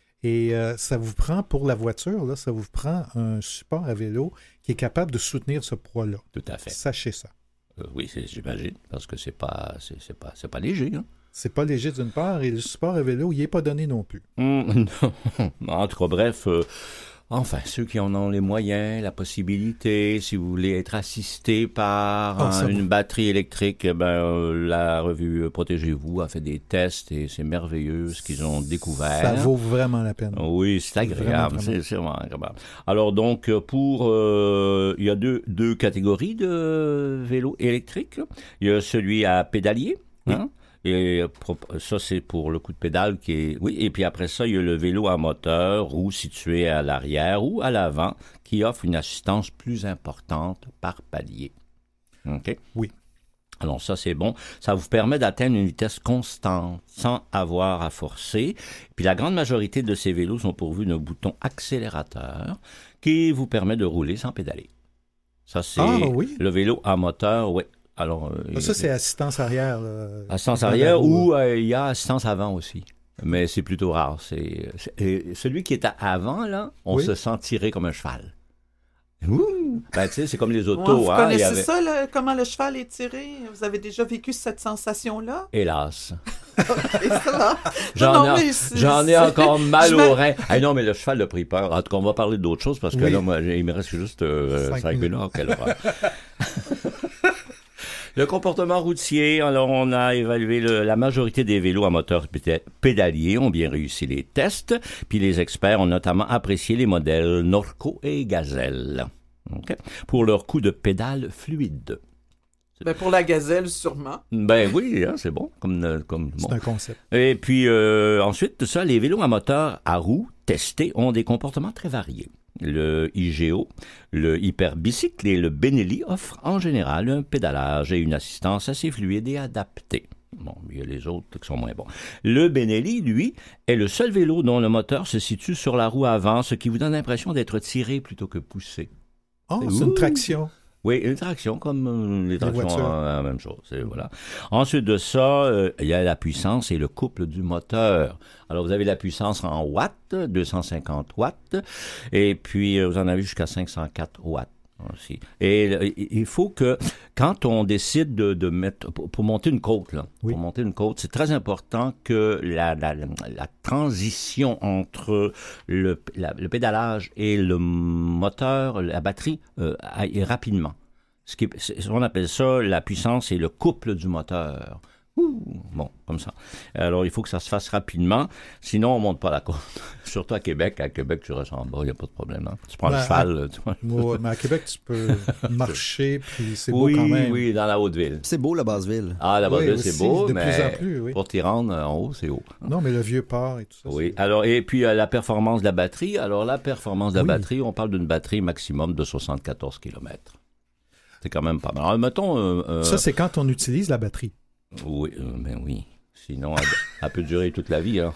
Et euh, ça vous prend, pour la voiture, là, ça vous prend un support à vélo qui est capable de soutenir ce poids-là. Tout à fait. Sachez ça. Euh, oui, c'est, j'imagine, parce que c'est pas, c'est, c'est pas, c'est pas léger. Hein? C'est pas léger d'une part, et le support à vélo, il n'est pas donné non plus. Mmh, non. En tout cas, bref, euh, enfin, ceux qui en ont les moyens, la possibilité, si vous voulez être assisté par oh, un, une batterie électrique, ben, euh, la revue Protégez-vous a fait des tests et c'est merveilleux ce qu'ils ont découvert. Ça vaut vraiment la peine. Oui, c'est agréable. Vraiment, vraiment. C'est, c'est vraiment agréable. Alors donc, pour... Euh, il y a deux, deux catégories de vélos électriques. Il y a celui à pédalier, oui. hein? Et ça, c'est pour le coup de pédale qui est... Oui, et puis après ça, il y a le vélo à moteur ou situé à l'arrière ou à l'avant qui offre une assistance plus importante par palier. OK? Oui. Alors ça, c'est bon. Ça vous permet d'atteindre une vitesse constante sans avoir à forcer. Puis la grande majorité de ces vélos sont pourvus d'un bouton accélérateur qui vous permet de rouler sans pédaler. Ça, c'est ah, oui. le vélo à moteur, oui. Alors, euh, ça, c'est assistance arrière. Là, assistance arrière ou euh, il y a assistance avant aussi. Mais c'est plutôt rare. C'est, c'est celui qui est à avant, là, on oui. se sent tiré comme un cheval. Ouh! Ben, tu sais, c'est comme les Ouais, autos. vous hein, connaissez il y avait... ça, là, comment le cheval est tiré? Vous avez déjà vécu cette sensation-là? Hélas. Et ça, là? J'en, Non, non, ai, mais c'est- j'en ai c'est- encore mal je au me- rein. Ah non, mais le cheval a pris peur. En tout cas, on va parler d'autres choses parce que Oui. là, moi, j'ai- il me reste juste euh, Cinq cinq minutes. minutes. Quelle horreur. Le comportement routier, alors on a évalué le- la majorité des vélos à moteur péda- pédalier ont bien réussi les tests, puis les experts ont notamment apprécié les modèles Norco et Gazelle. OK? Pour leur coup de pédale fluide. Ben, pour la gazelle, sûrement. Ben oui, hein, c'est bon. Comme, euh, comme, bon. C'est un concept. Et puis euh, ensuite, de ça, les vélos à moteur à roues testés ont des comportements très variés. Le I G O, le Hyperbicycle et le Benelli offrent en général un pédalage et une assistance assez fluide et adaptée. Bon, il y a les autres qui sont moins bons. Le Benelli, lui, est le seul vélo dont le moteur se situe sur la roue avant, ce qui vous donne l'impression d'être tiré plutôt que poussé. Oh, C'est c'est ouh. une traction. Oui, une traction comme euh, les tractions, voitures. euh, la même chose. C'est, voilà. Ensuite de ça, euh, il y a la puissance et le couple du moteur. Alors, vous avez la puissance en watts, deux cent cinquante watts, et puis euh, vous en avez jusqu'à cinq cent quatre watts aussi. Et euh, il faut que, quand on décide de, de mettre, pour, pour monter une côte, là, Oui. pour monter une côte, c'est très important que la, la, la, la transition entre le, la- le pédalage et le moteur, la batterie, euh, aille rapidement. Ce qui, c'est- on appelle ça la puissance et le couple du moteur. Ouh, bon, comme ça. Alors, il faut que ça se fasse rapidement, sinon on monte pas la côte. Surtout à Québec. À Québec, tu ressembles bas, il n'y a pas de problème. Hein. Tu prends Ben, le cheval. Tu vois. Ouais, mais à Québec, tu peux marcher, puis c'est beau Oui, quand même. oui, dans la Haute-Ville. C'est beau, la Basse-Ville. Ah, la Oui, Basse-Ville, c'est aussi, beau, de mais plus en plus, oui. pour t'y rendre en haut, c'est haut. Non, mais le vieux port et tout ça. Oui. Alors, et puis euh, la performance de la batterie. Alors, la performance de la Oui. batterie, on parle d'une batterie maximum de soixante-quatorze kilomètres. C'est quand même pas mal. Alors, mettons... euh, euh, Ça, c'est quand on utilise la batterie. Oui, euh, ben oui. Sinon, elle, elle peut durer toute la vie. Hein.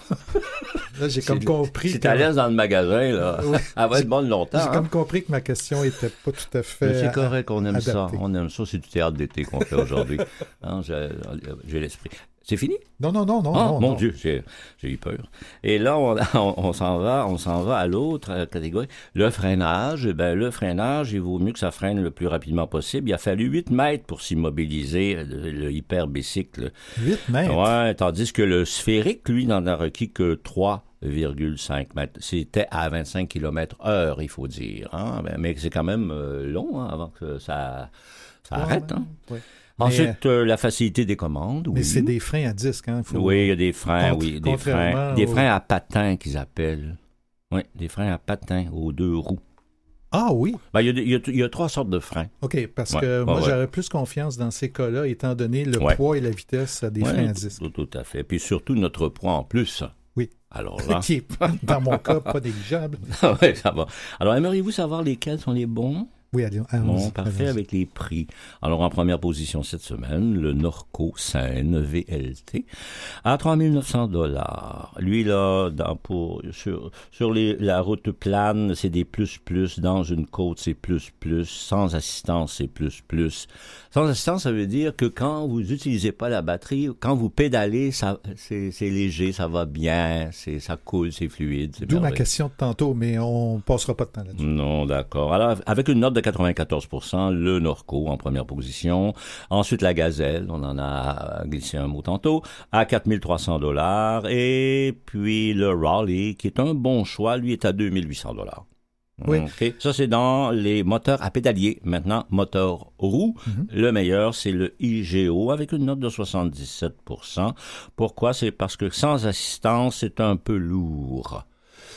Là, j'ai comme Si- compris. Si que- tu laisses dans le magasin, là, Oui. elle va être bonne longtemps. J'ai hein. comme compris que ma question était pas tout à fait. Mais c'est correct, on aime ça. adapté. On aime ça. C'est du théâtre d'été qu'on fait aujourd'hui. Hein, j'ai, j'ai l'esprit. C'est fini? Non, non, non, non. Ah, non, mon non. Dieu, j'ai, j'ai eu peur. Et là, on, on, on s'en va, on s'en va à l'autre euh, catégorie. Le freinage, eh ben, le freinage, il vaut mieux que ça freine le plus rapidement possible. Il a fallu huit mètres pour s'immobiliser, le, le hyperbicycle. huit mètres. Ouais, tandis que le sphérique, lui, n'en a requis que trois virgule cinq mètres. C'était à vingt-cinq kilomètres heure, il faut dire. Hein? Ben, mais c'est quand même euh, long hein, avant que ça, ça Ouais, arrête. ouais, Hein? ouais. Ensuite, euh, la facilité des commandes. Mais oui. c'est des freins à disque, hein. Faut... Oui, il y a des freins, Contra- oui, des freins, contrairement des au- freins à patins qu'ils appellent. Oui, des freins à patins aux deux roues. Ah oui. Ben, il y a, des- il y a, il y a trois sortes de freins. OK, parce Ouais, que ouais, moi, ouais. j'aurais plus confiance dans ces cas-là, étant donné le Ouais. poids et la vitesse des Ouais, freins à disque. Tout, tout à fait. Puis surtout notre poids en plus. Oui. Alors là, Qui est, dans mon cas, pas négligeable. ouais, ça va. Alors, aimeriez-vous savoir lesquels sont les bons? Oui, allez, allons-y. Bon, parfait allons-y. avec les prix. Alors, en première position cette semaine, le Norco Seine V L T à trois mille neuf cents dollars. Lui, là, dans, pour, sur, sur les, la route plane, c'est des plus-plus. Dans une côte, c'est plus-plus. Sans assistance, c'est plus-plus. Sans assistance, ça veut dire que quand vous n'utilisez pas la batterie, quand vous pédalez, ça, c'est, c'est léger, ça va bien, c'est, ça coule, c'est fluide. C'est D'où ma merveilleux. question de tantôt, mais on passera pas de temps là-dessus. Non, d'accord. Alors, avec une note de quatre-vingt-quatorze pour cent, le Norco en première position. Ensuite, la Gazelle, on en a glissé un mot tantôt, à quatre mille trois cents dollars. Et puis le Raleigh, qui est un bon choix, lui est à deux mille huit cents dollars. Oui. OK. Ça, c'est dans les moteurs à pédalier. Maintenant, moteur roue. Mhm. Le meilleur, c'est le I G O avec une note de soixante-dix-sept pour cent. Pourquoi? C'est parce que sans assistance, c'est un peu lourd.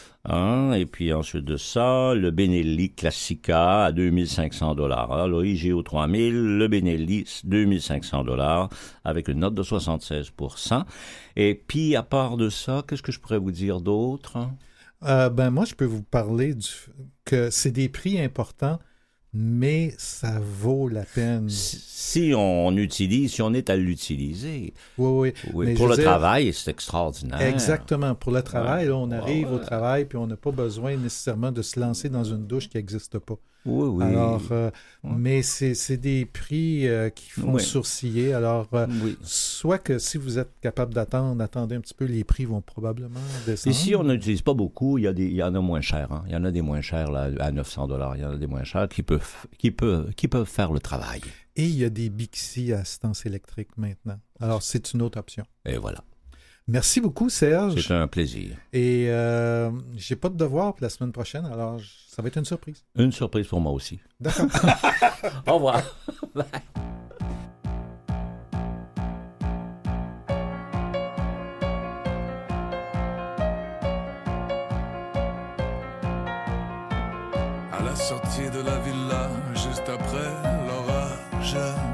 Hein? Et puis ensuite de ça, le Benelli Classica à deux mille cinq cents dollars. Le I G O trois mille, le Benelli deux mille cinq cents dollars avec une note de soixante-seize pour cent. Et puis, à part de ça, qu'est-ce que je pourrais vous dire d'autre? Euh, ben, moi, je peux vous parler du que c'est des prix importants, mais ça vaut la peine. Si on utilise, si on est à l'utiliser. Oui, oui. Oui, Mais pour je le veux dire, travail, c'est extraordinaire. Exactement. Pour le travail, Ouais. là, on arrive Ouais. au travail, puis on n'a pas besoin nécessairement de se lancer dans une douche qui n'existe pas. Oui, oui. Alors, euh, Oui. mais c'est, c'est des prix euh, qui font Oui. sourciller. Alors, euh, Oui. soit que si vous êtes capable d'attendre, attendez un petit peu, les prix vont probablement descendre. Ici, on n'utilise pas beaucoup. Il y, a des, il y en a moins cher. Hein. Il y en a des moins chers là, à neuf cents dollars. Il y en a des moins chers qui peuvent, qui peuvent, qui peuvent faire le travail. Et il y a des Bixi à assistance électrique maintenant. Alors, c'est une autre option. Et voilà. Merci beaucoup, Serge. C'est un plaisir. Et euh, j'ai pas de devoir pour la semaine prochaine, alors je- ça va être une surprise. Une surprise pour moi aussi. D'accord. Au revoir. Bye. À la sortie de la villa, juste après l'orage,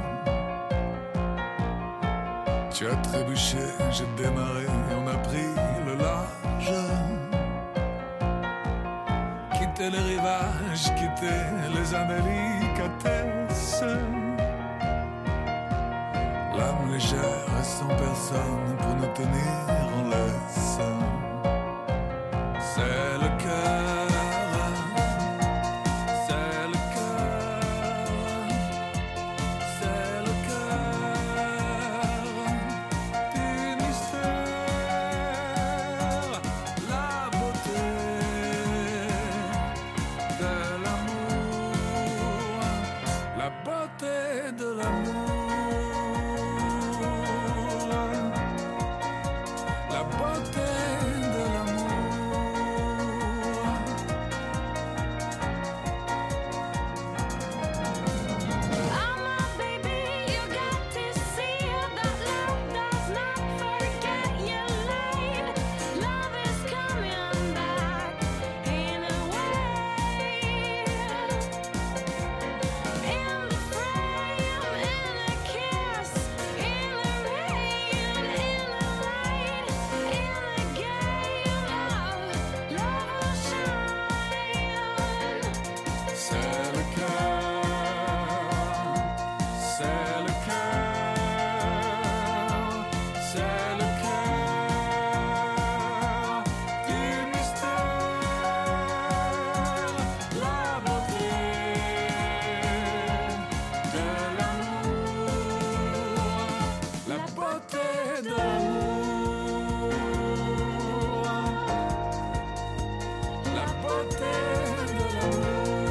tu as trébuché, j'ai démarré et on a pris le large. Quitter les rivages, quitter les indélicatesses. L'âme légère et sans personne pour nous tenir en laisse. C'est le cœur. C'est le cœur, c'est le cœur du mystère, la beauté de l'amour, la beauté de l'amour, la beauté de l'amour. C'est le cœur, c'est le cœur, c'est le cœur du mystère, la beauté de l'amour, la beauté de l'amour, la beauté de l'amour.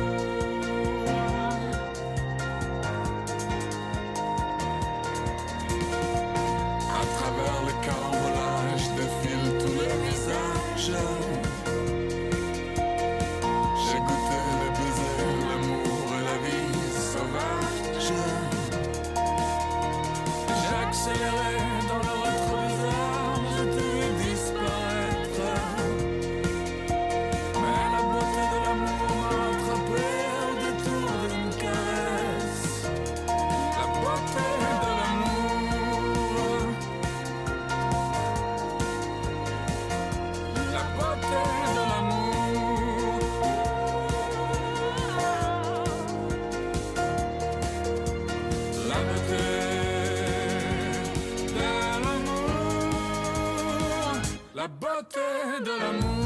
À travers le carambolage défilent tous les visages. J'ai goûté les baisers, l'amour et la vie sauvage. J'ai accéléré dans le rétroviseur, j'ai dû disparaître. Mais la beauté de l'amour m'a attrapé au détour d'une caresse. La beauté de l'amour, la beauté de l'amour, la beauté de l'amour, la beauté de l'amour.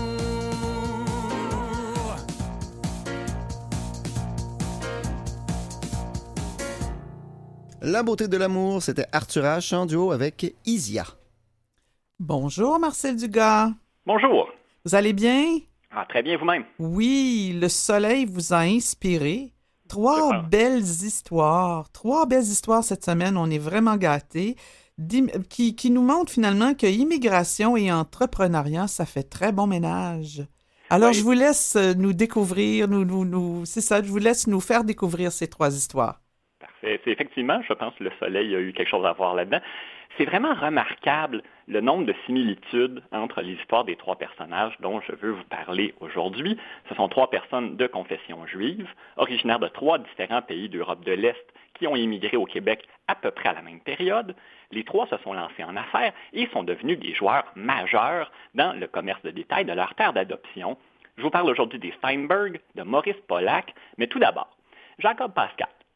La beauté de l'amour, c'était Arthur H. en duo avec Isia. Bonjour, Marcel Dugas. Bonjour. Vous allez bien? Ah, très bien vous-même. Oui, le soleil vous a inspiré. Trois Super. belles histoires. Trois belles histoires cette semaine. On est vraiment gâtés. D'im- Qui, qui nous montrent finalement que immigration et entrepreneuriat, ça fait très bon ménage. Alors, Oui. je vous laisse euh, nous découvrir, nous, nous, nous, c'est ça, je vous laisse nous faire découvrir ces trois histoires. Parfait. C'est effectivement, je pense que le soleil a eu quelque chose à voir là-dedans. C'est vraiment remarquable le nombre de similitudes entre les histoires des trois personnages dont je veux vous parler aujourd'hui. Ce sont trois personnes de confession juive, originaires de trois différents pays d'Europe de l'Est qui ont immigré au Québec à peu près à la même période. Les trois se sont lancés en affaires et sont devenus des joueurs majeurs dans le commerce de détail de leur terre d'adoption. Je vous parle aujourd'hui des Steinberg, de Maurice Pollack, mais tout d'abord, Jacob Pascal.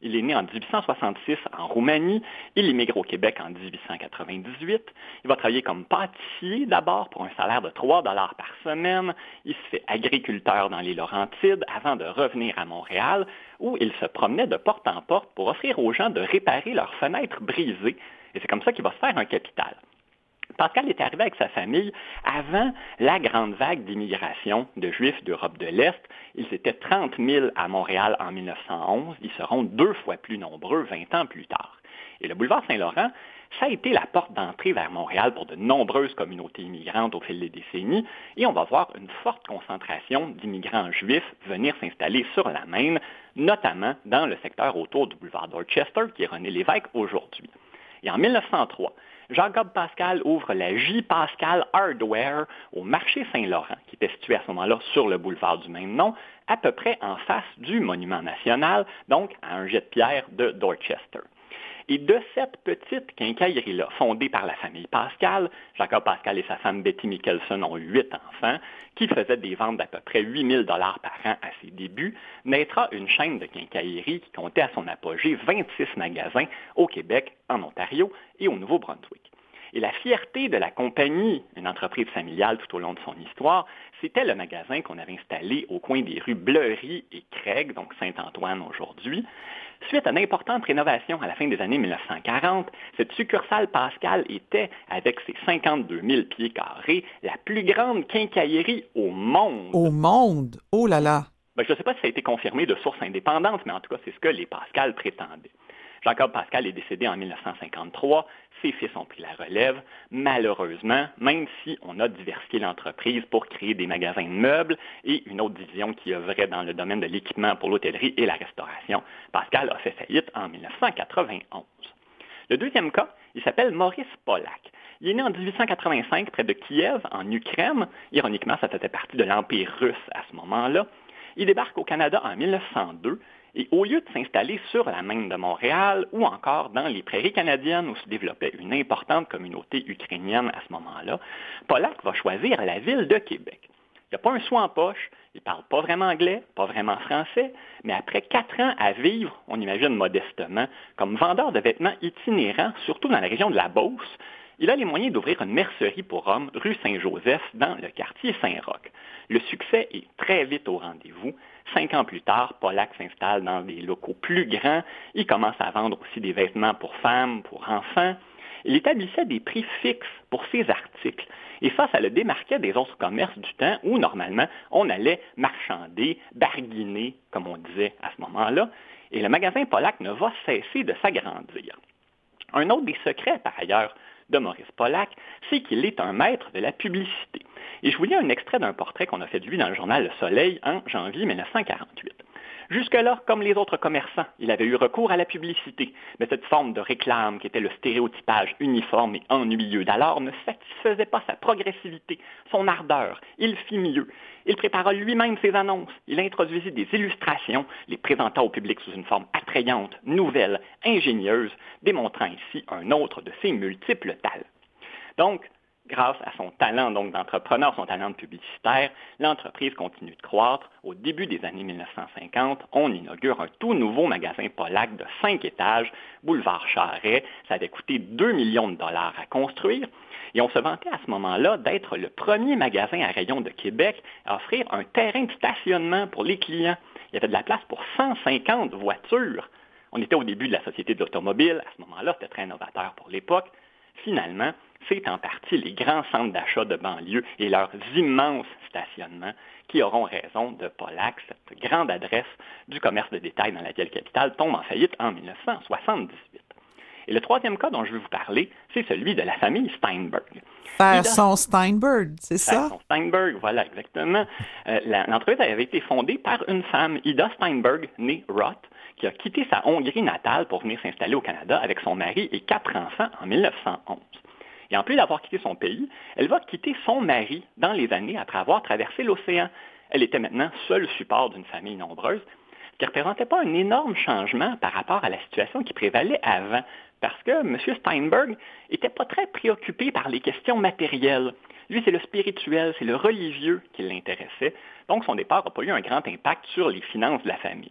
Il est né en dix-huit cent soixante-six en Roumanie. Il immigre au Québec en dix-huit cent quatre-vingt-dix-huit. Il va travailler comme pâtissier d'abord pour un salaire de trois dollars par semaine. Il se fait agriculteur dans les Laurentides avant de revenir à Montréal où il se promenait de porte en porte pour offrir aux gens de réparer leurs fenêtres brisées. Et c'est comme ça qu'il va se faire un capital. Pascal est arrivé avec sa famille avant la grande vague d'immigration de Juifs d'Europe de l'Est. Ils étaient trente mille à Montréal en mille neuf cent onze. Ils seront deux fois plus nombreux vingt ans plus tard. Et le boulevard Saint-Laurent, ça a été la porte d'entrée vers Montréal pour de nombreuses communautés immigrantes au fil des décennies. Et on va voir une forte concentration d'immigrants juifs venir s'installer sur la Maine, notamment dans le secteur autour du boulevard Dorchester, qui est René Lévesque aujourd'hui. Et en mille neuf cent trois, Jacob Pascal ouvre la J. Pascal Hardware au marché Saint-Laurent, qui était situé à ce moment-là sur le boulevard du même nom, à peu près en face du Monument national, donc à un jet de pierre de Dorchester. Et de cette petite quincaillerie-là, fondée par la famille Pascal, Jacob Pascal et sa femme Betty Mickelson ont eu huit enfants, qui faisaient des ventes d'à peu près huit mille dollars par an à ses débuts, naîtra une chaîne de quincaillerie qui comptait à son apogée vingt-six magasins au Québec, en Ontario et au Nouveau-Brunswick. Et la fierté de la compagnie, une entreprise familiale tout au long de son histoire, c'était le magasin qu'on avait installé au coin des rues Bleury et Craig, donc Saint-Antoine aujourd'hui. Suite à une importante rénovation à la fin des années mille neuf cent quarante, cette succursale Pascal était, avec ses cinquante-deux mille pieds carrés, la plus grande quincaillerie au monde. Au monde? Oh là là! Ben, je ne sais pas si ça a été confirmé de sources indépendantes, mais en tout cas, c'est ce que les Pascal prétendaient. Jacob Pascal est décédé en mille neuf cent cinquante-trois. Ses fils ont pris la relève. Malheureusement, même si on a diversifié l'entreprise pour créer des magasins de meubles et une autre division qui œuvrait dans le domaine de l'équipement pour l'hôtellerie et la restauration, Pascal a fait faillite en mille neuf cent quatre-vingt-onze. Le deuxième cas, il s'appelle Maurice Polak. Il est né en dix-huit cent quatre-vingt-cinq près de Kiev, en Ukraine. Ironiquement, ça faisait partie de l'Empire russe à ce moment-là. Il débarque au Canada en mille neuf cent deux. Et au lieu de s'installer sur la Maine de Montréal ou encore dans les prairies canadiennes où se développait une importante communauté ukrainienne à ce moment-là, Polak va choisir la ville de Québec. Il n'a pas un sou en poche, il ne parle pas vraiment anglais, pas vraiment français, mais après quatre ans à vivre, on imagine modestement, comme vendeur de vêtements itinérants, surtout dans la région de la Beauce, il a les moyens d'ouvrir une mercerie pour hommes rue Saint-Joseph dans le quartier Saint-Roch. Le succès est très vite au rendez-vous. Cinq ans plus tard, Polak s'installe dans des locaux plus grands. Il commence à vendre aussi des vêtements pour femmes, pour enfants. Il établissait des prix fixes pour ses articles. Et ça, ça le démarquait des autres commerces du temps où, normalement, on allait marchander, barguiner, comme on disait à ce moment-là. Et le magasin Polak ne va cesser de s'agrandir. Un autre des secrets, par ailleurs, de Maurice Polak, c'est qu'il est un maître de la publicité. Et je vous lis un extrait d'un portrait qu'on a fait de lui dans le journal Le Soleil en janvier mille neuf cent quarante-huit. Jusque-là, comme les autres commerçants, il avait eu recours à la publicité, mais cette forme de réclame qui était le stéréotypage uniforme et ennuyeux d'alors ne satisfaisait pas sa progressivité, son ardeur. Il fit mieux. Il prépara lui-même ses annonces. Il introduisit des illustrations, les présenta au public sous une forme attrayante, nouvelle, ingénieuse, démontrant ici un autre de ses multiples talents. Donc, grâce à son talent donc d'entrepreneur, son talent de publicitaire, l'entreprise continue de croître. Au début des années mille neuf cent cinquante, on inaugure un tout nouveau magasin Polak de cinq étages, boulevard Charret. Ça avait coûté deux millions de dollars à construire. Et on se vantait à ce moment-là d'être le premier magasin à rayon de Québec à offrir un terrain de stationnement pour les clients. Il y avait de la place pour cent cinquante voitures. On était au début de la société de l'automobile. À ce moment-là, c'était très novateur pour l'époque. Finalement, c'est en partie les grands centres d'achat de banlieue et leurs immenses stationnements qui auront raison de Polak. Cette grande adresse du commerce de détail dans la vieille capitale tombe en faillite en mille neuf cent soixante-dix-huit. Et le troisième cas dont je vais vous parler, c'est celui de la famille Steinberg. Façon Steinberg, c'est ça? Façon Steinberg, voilà, exactement. Euh, la, l'entreprise avait été fondée par une femme, Ida Steinberg, née Roth, qui a quitté sa Hongrie natale pour venir s'installer au Canada avec son mari et quatre enfants en mille neuf cent onze. Et en plus d'avoir quitté son pays, elle va quitter son mari dans les années après avoir traversé l'océan. Elle était maintenant seul support d'une famille nombreuse, ce qui ne représentait pas un énorme changement par rapport à la situation qui prévalait avant, parce que M. Steinberg n'était pas très préoccupé par les questions matérielles. Lui, c'est le spirituel, c'est le religieux qui l'intéressait, donc son départ n'a pas eu un grand impact sur les finances de la famille.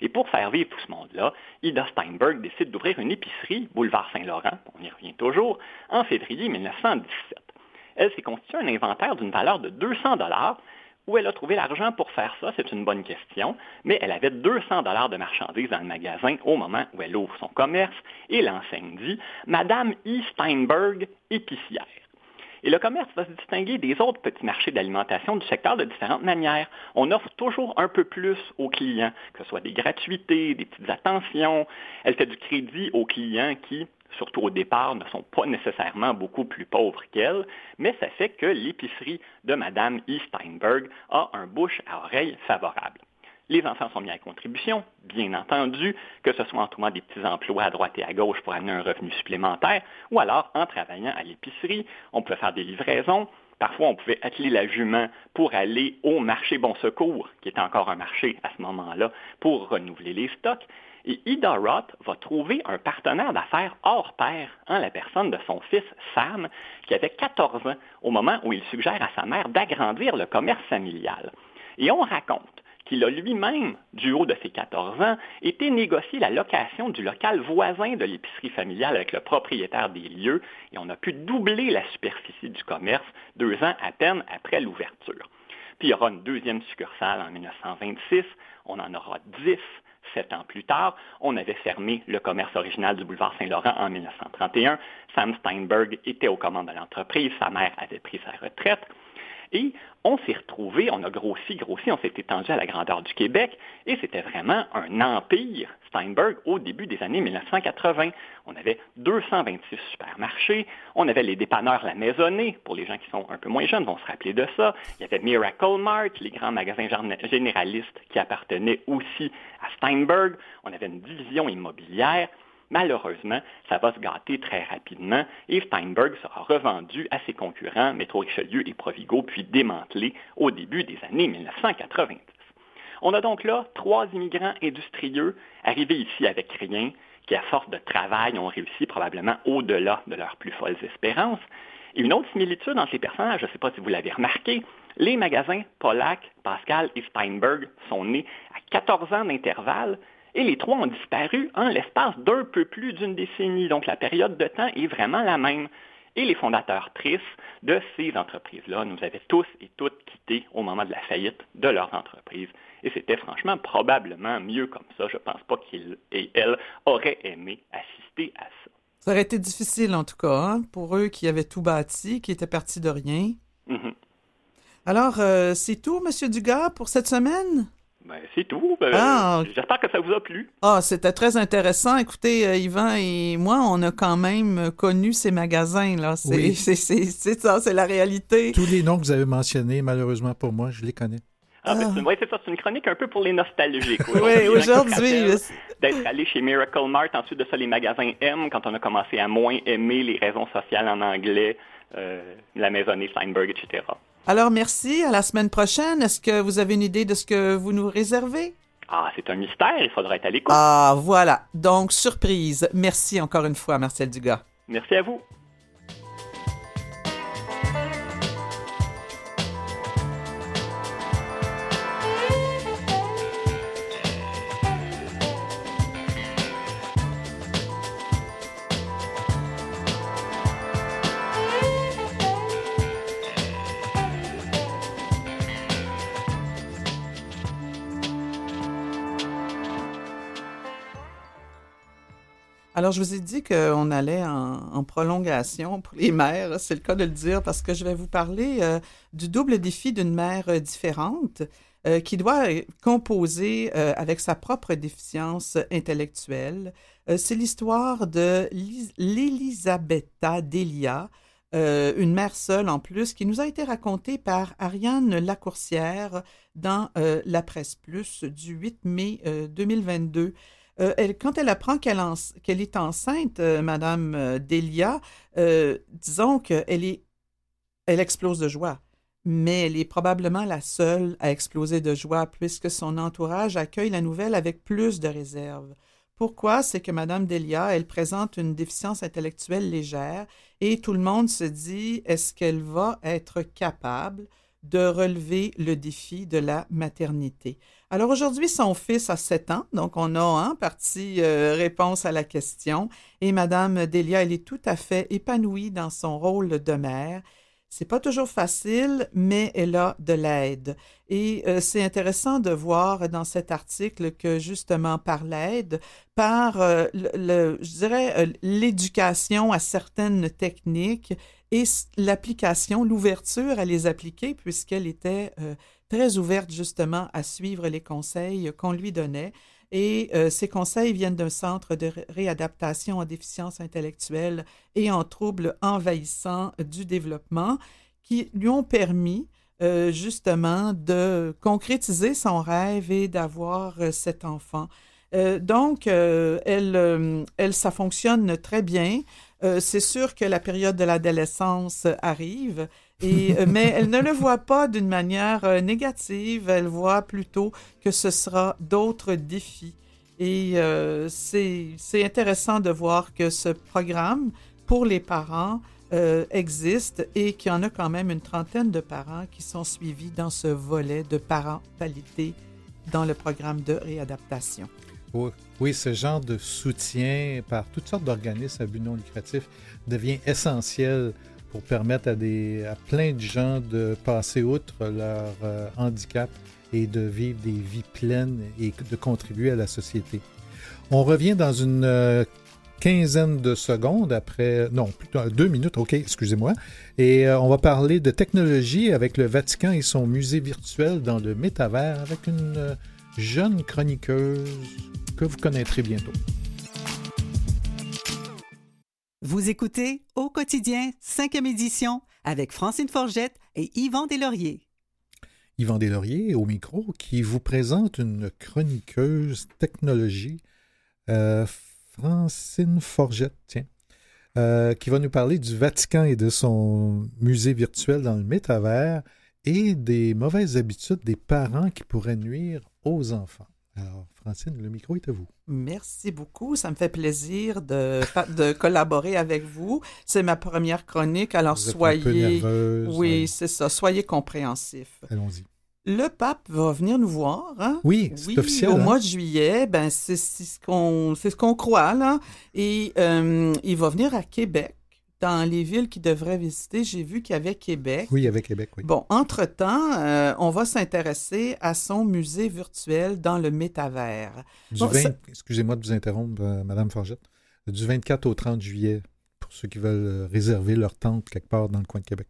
Et pour faire vivre tout ce monde-là, Ida Steinberg décide d'ouvrir une épicerie, boulevard Saint-Laurent, on y revient toujours, en février mille neuf cent dix-sept. Elle s'est constituée un inventaire d'une valeur de deux cents dollars. Où elle a trouvé l'argent pour faire ça, c'est une bonne question, mais elle avait deux cents dollars de marchandises dans le magasin au moment où elle ouvre son commerce, et l'enseigne dit « Madame E. Steinberg, épicière ». Et le commerce va se distinguer des autres petits marchés d'alimentation du secteur de différentes manières. On offre toujours un peu plus aux clients, que ce soit des gratuités, des petites attentions. Elle fait du crédit aux clients qui, surtout au départ, ne sont pas nécessairement beaucoup plus pauvres qu'elle, mais ça fait que l'épicerie de Madame E. Steinberg a un bouche à oreille favorable. Les enfants sont mis à contribution, bien entendu, que ce soit en trouvant des petits emplois à droite et à gauche pour amener un revenu supplémentaire, ou alors en travaillant à l'épicerie. On pouvait faire des livraisons. Parfois, on pouvait atteler la jument pour aller au marché Bon Secours, qui était encore un marché à ce moment-là, pour renouveler les stocks. Et Ida Roth va trouver un partenaire d'affaires hors pair en la personne de son fils Sam, qui avait quatorze ans au moment où il suggère à sa mère d'agrandir le commerce familial. Et on raconte qu'il a lui-même, du haut de ses quatorze ans, été négocier la location du local voisin de l'épicerie familiale avec le propriétaire des lieux, et on a pu doubler la superficie du commerce deux ans à peine après l'ouverture. Puis il y aura une deuxième succursale en mille neuf cent vingt-six, on en aura dix. Sept ans plus tard, on avait fermé le commerce original du boulevard Saint-Laurent en mille neuf cent trente et un. Sam Steinberg était aux commandes de l'entreprise, sa mère avait pris sa retraite. Et on s'est retrouvé, on a grossi, grossi, on s'est étendu à la grandeur du Québec, et c'était vraiment un empire, Steinberg, au début des années mille neuf cent quatre-vingts. On avait deux cent vingt-six supermarchés, on avait les dépanneurs La Maisonnée, pour les gens qui sont un peu moins jeunes vont se rappeler de ça. Il y avait Miracle Mart, les grands magasins généralistes qui appartenaient aussi à Steinberg. On avait une division immobilière. Malheureusement, ça va se gâter très rapidement et Steinberg sera revendu à ses concurrents Métro Richelieu et Provigo, puis démantelé au début des années mille neuf cent quatre-vingt-dix. On a donc là trois immigrants industrieux arrivés ici avec rien, qui à force de travail ont réussi probablement au-delà de leurs plus folles espérances. Et une autre similitude entre les personnages, je ne sais pas si vous l'avez remarqué, les magasins Pollack, Pascal et Steinberg sont nés à quatorze ans d'intervalle. Et les trois ont disparu en l'espace d'un peu plus d'une décennie. Donc, la période de temps est vraiment la même. Et les fondateurs tristes de ces entreprises-là nous avaient tous et toutes quittés au moment de la faillite de leurs entreprises. Et c'était franchement probablement mieux comme ça. Je ne pense pas qu'ils et elles auraient aimé assister à ça. Ça aurait été difficile, en tout cas, hein, pour eux qui avaient tout bâti, qui étaient partis de rien. Mm-hmm. Alors, euh, c'est tout, M. Dugas, pour cette semaine? Ben, c'est tout. Ben, ah, j'espère que ça vous a plu. Ah, c'était très intéressant. Écoutez, euh, Yvan et moi, on a quand même connu ces magasins, là. C'est, oui. c'est, c'est, c'est ça, c'est la réalité. Tous les noms que vous avez mentionnés, malheureusement pour moi, je les connais. Ah, ben, ah. C'est, ouais, c'est ça, c'est une chronique un peu pour les nostalgiques. Oui, oui aujourd'hui. D'être allé chez Miracle Mart, ensuite de ça, les magasins M, quand on a commencé à moins aimer les raisons sociales en anglais, euh, la Maisonnée, Steinberg, et cetera. Alors, merci. À la semaine prochaine. Est-ce que vous avez une idée de ce que vous nous réservez? Ah, c'est un mystère. Il faudra être à l'écoute. Ah, voilà. Donc, surprise. Merci encore une fois, Martial Dugas. Merci à vous. Alors, je vous ai dit qu'on allait en, en prolongation pour les mères. C'est le cas de le dire parce que je vais vous parler euh, du double défi d'une mère euh, différente euh, qui doit composer euh, avec sa propre déficience intellectuelle. Euh, c'est l'histoire de l'Elisabetta Delia, euh, une mère seule en plus, qui nous a été racontée par Ariane Lacourcière dans euh, La Presse Plus du huit mai euh, deux mille vingt-deux. Euh, elle, quand elle apprend qu'elle, en, qu'elle est enceinte, euh, Madame euh, Delia, euh, disons qu'elle est, elle explose de joie. Mais elle est probablement la seule à exploser de joie puisque son entourage accueille la nouvelle avec plus de réserve. Pourquoi? C'est que Madame Delia, elle présente une déficience intellectuelle légère et tout le monde se dit, est-ce qu'elle va être capable de relever le défi de la maternité? Alors aujourd'hui, son fils a sept ans, donc on a hein, partie euh, réponse à la question. Et Madame Delia, elle est tout à fait épanouie dans son rôle de mère. C'est pas toujours facile, mais elle a de l'aide. Et euh, c'est intéressant de voir dans cet article que justement par l'aide, par euh, le, le, je dirais euh, l'éducation à certaines techniques et l'application, l'ouverture à les appliquer, puisqu'elle était euh, très ouverte justement à suivre les conseils qu'on lui donnait. Et euh, ces conseils viennent d'un centre de ré- réadaptation en déficience intellectuelle et en troubles envahissants du développement qui lui ont permis euh, justement de concrétiser son rêve et d'avoir euh, cet enfant. Euh, donc, euh, elle, euh, elle, ça fonctionne très bien. Euh, c'est sûr que la période de l'adolescence arrive, et, euh, mais elle ne le voit pas d'une manière euh, négative. Elle voit plutôt que ce sera d'autres défis. Et euh, c'est, c'est intéressant de voir que ce programme pour les parents euh, existe et qu'il y en a quand même une trentaine de parents qui sont suivis dans ce volet de parentalité dans le programme de réadaptation. Oui, oui, ce genre de soutien par toutes sortes d'organismes à but non lucratif devient essentiel pour permettre à, des, à plein de gens de passer outre leur euh, handicap et de vivre des vies pleines et de contribuer à la société. On revient dans une euh, quinzaine de secondes après, non, plutôt deux minutes, ok, excusez-moi, et euh, on va parler de technologie avec le Vatican et son musée virtuel dans le métavers avec une euh, jeune chroniqueuse que vous connaîtrez bientôt. Vous écoutez Au quotidien, cinquième édition, avec Francine Forgette et Yvan Deslauriers. Yvan Deslauriers au micro qui vous présente une chroniqueuse technologie, euh, Francine Forgette, tiens, euh, qui va nous parler du Vatican et de son musée virtuel dans le métavers et des mauvaises habitudes des parents qui pourraient nuire aux enfants. Alors, Francine, le micro est à vous. Merci beaucoup. Ça me fait plaisir de, de collaborer avec vous. C'est ma première chronique, alors vous êtes soyez... un peu nerveuse. Oui, c'est ça. Soyez compréhensifs. Allons-y. Le pape va venir nous voir. Hein? Oui, c'est oui, officiel. Au hein? mois de juillet, ben, c'est, c'est, ce qu'on, c'est ce qu'on croit, là. Et euh, il va venir à Québec. Dans les villes qu'il devrait visiter, j'ai vu qu'il y avait Québec. Oui, il y avait Québec, oui. Bon, entre-temps, euh, on va s'intéresser à son musée virtuel dans le métavers. Du bon, vingt, ça... Excusez-moi de vous interrompre, euh, Madame Forgette. Du vingt-quatre au trente juillet, pour ceux qui veulent réserver leur tente quelque part dans le coin de Québec.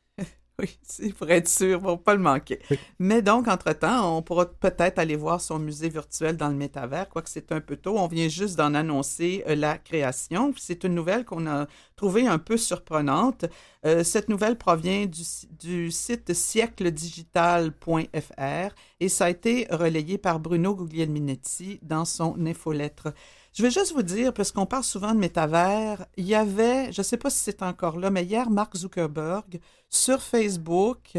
Oui, c'est pour être sûr, pour ne pas le manquer. Oui. Mais donc, entre-temps, on pourra peut-être aller voir son musée virtuel dans le métavers, quoique c'est un peu tôt. On vient juste d'en annoncer euh, la création. C'est une nouvelle qu'on a trouvée un peu surprenante. Euh, cette nouvelle provient du, du site siècle digital point f r et ça a été relayé par Bruno Guglielminetti dans son infolettre. Je vais juste vous dire, parce qu'on parle souvent de métavers, il y avait, je ne sais pas si c'est encore là, mais hier, Mark Zuckerberg, sur Facebook,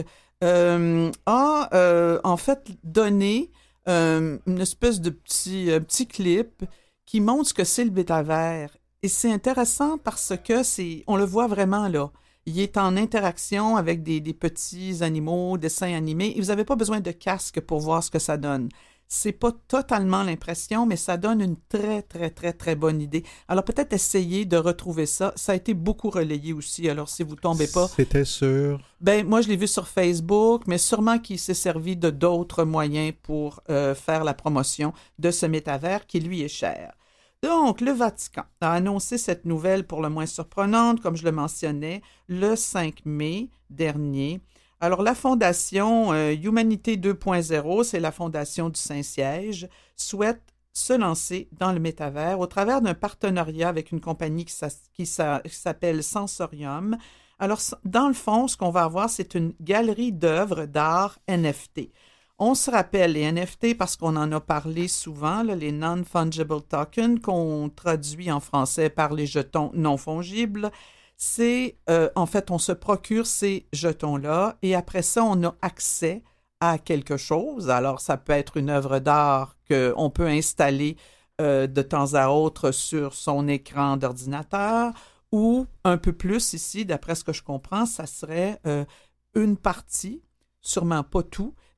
euh, a euh, en fait donné euh, une espèce de petit, euh, petit clip qui montre ce que c'est le métavers. Et c'est intéressant parce que c'est, on le voit vraiment là. Il est en interaction avec des, des petits animaux, dessins animés, et vous n'avez pas besoin de casque pour voir ce que ça donne. C'est pas totalement l'impression, mais ça donne une très, très, très, très bonne idée. Alors, peut-être essayer de retrouver ça. Ça a été beaucoup relayé aussi, alors si vous tombez pas... C'était sur... Ben, moi, je l'ai vu sur Facebook, mais sûrement qu'il s'est servi de d'autres moyens pour euh, faire la promotion de ce métavers qui, lui, est cher. Donc, le Vatican a annoncé cette nouvelle pour le moins surprenante, comme je le mentionnais, le cinq mai dernier. Alors, la fondation euh, Humanité deux point zéro, c'est la fondation du Saint-Siège, souhaite se lancer dans le métavers au travers d'un partenariat avec une compagnie qui, qui, qui s'appelle Sensorium. Alors, dans le fond, ce qu'on va avoir, c'est une galerie d'œuvres d'art N F T. On se rappelle les N F T parce qu'on en a parlé souvent, là, les Non-Fungible Tokens, qu'on traduit en français par les jetons non fongibles. C'est, euh, en fait, on se procure ces jetons-là et après ça, on a accès à quelque chose. Alors, ça peut être une œuvre d'art qu'on peut installer euh, de temps à autre sur son écran d'ordinateur ou un peu plus ici, d'après ce que je comprends, ça serait euh, une partie, sûrement pas tout,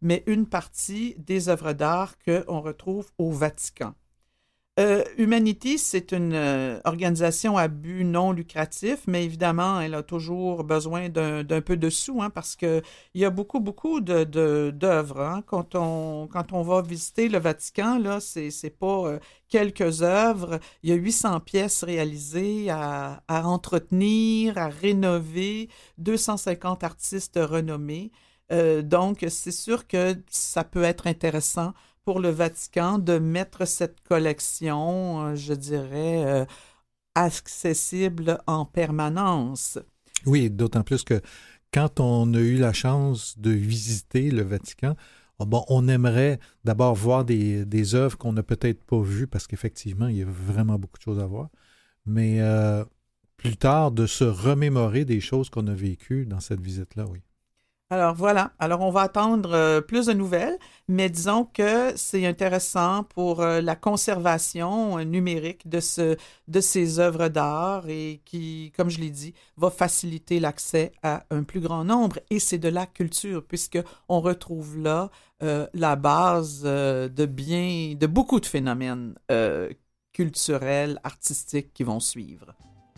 mais une partie des œuvres d'art qu'on retrouve au Vatican. Euh, Humanities, c'est une euh, organisation à but non lucratif, mais évidemment, elle a toujours besoin d'un, d'un peu de sous, hein, parce qu'il y a beaucoup, beaucoup de, de, d'œuvres. Hein. Quand, on, quand on va visiter le Vatican, là, c'est, c'est pas euh, quelques œuvres. Il y a huit cents pièces réalisées à, à entretenir, à rénover, deux cent cinquante artistes renommés. Euh, donc, c'est sûr que ça peut être intéressant pour le Vatican de mettre cette collection, euh, je dirais, euh, accessible en permanence. Oui, d'autant plus que quand on a eu la chance de visiter le Vatican, bon, on aimerait d'abord voir des, des œuvres qu'on n'a peut-être pas vues, parce qu'effectivement, il y a vraiment beaucoup de choses à voir, mais euh, plus tard, de se remémorer des choses qu'on a vécues dans cette visite-là, oui. Alors voilà, alors on va attendre euh, plus de nouvelles, mais disons que c'est intéressant pour euh, la conservation euh, numérique de, ce, de ces œuvres d'art et qui, comme je l'ai dit, va faciliter l'accès à un plus grand nombre. Et c'est de la culture, puisqu'on retrouve là euh, la base euh, de bien, de beaucoup de phénomènes euh, culturels, artistiques qui vont suivre.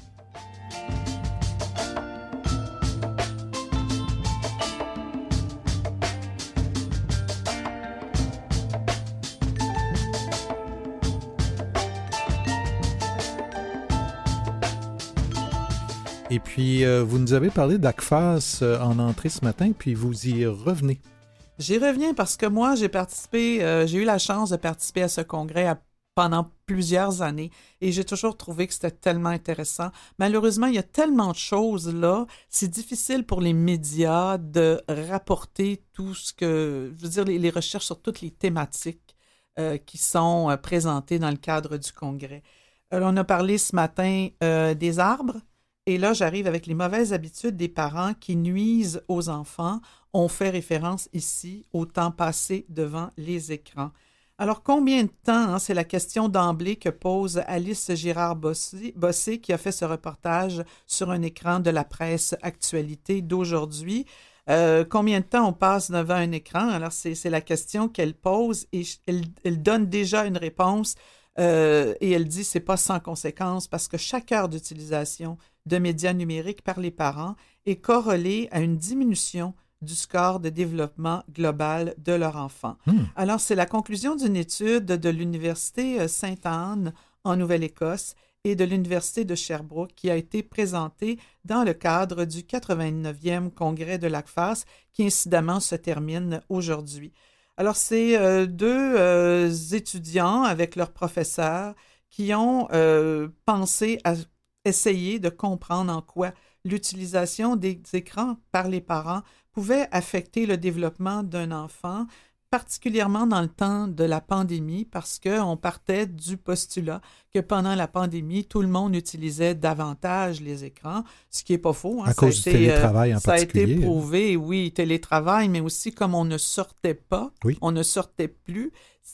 Et puis, euh, vous nous avez parlé d'ACFAS euh, en entrée ce matin, puis vous y revenez. J'y reviens parce que moi, j'ai participé, euh, j'ai eu la chance de participer à ce congrès à, pendant plusieurs années et j'ai toujours trouvé que c'était tellement intéressant. Malheureusement, il y a tellement de choses là, c'est difficile pour les médias de rapporter tout ce que, je veux dire, les, les recherches sur toutes les thématiques euh, qui sont euh, présentées dans le cadre du congrès. Alors, on a parlé ce matin euh, des arbres. Et là, j'arrive avec les mauvaises habitudes des parents qui nuisent aux enfants. On fait référence ici au temps passé devant les écrans. Alors, combien de temps, hein, c'est la question d'emblée que pose Alice Girard-Bossé, qui a fait ce reportage sur un écran de la presse Actualité d'aujourd'hui. Euh, combien de temps on passe devant un écran? Alors, c'est, c'est la question qu'elle pose et elle, elle donne déjà une réponse euh, et elle dit que ce n'est pas sans conséquence parce que chaque heure d'utilisation de médias numériques par les parents est corrélée à une diminution du score de développement global de leur enfant. Mmh. Alors, c'est la conclusion d'une étude de l'Université Sainte-Anne en Nouvelle-Écosse et de l'Université de Sherbrooke qui a été présentée dans le cadre du quatre-vingt-neuvième congrès de l'ACFAS qui, incidemment, se termine aujourd'hui. Alors, c'est euh, deux euh, étudiants avec leurs professeurs qui ont euh, pensé à essayer de comprendre en quoi l'utilisation des écrans par les parents pouvait affecter le développement d'un enfant, particulièrement dans le temps de la pandémie, parce qu'on partait du postulat que pendant la pandémie, tout le monde utilisait davantage les écrans, ce qui n'est pas faux. Hein. À cause du télétravail en particulier. Ça a été prouvé, oui, télétravail, mais aussi comme on ne sortait pas, oui. on ne sortait plus,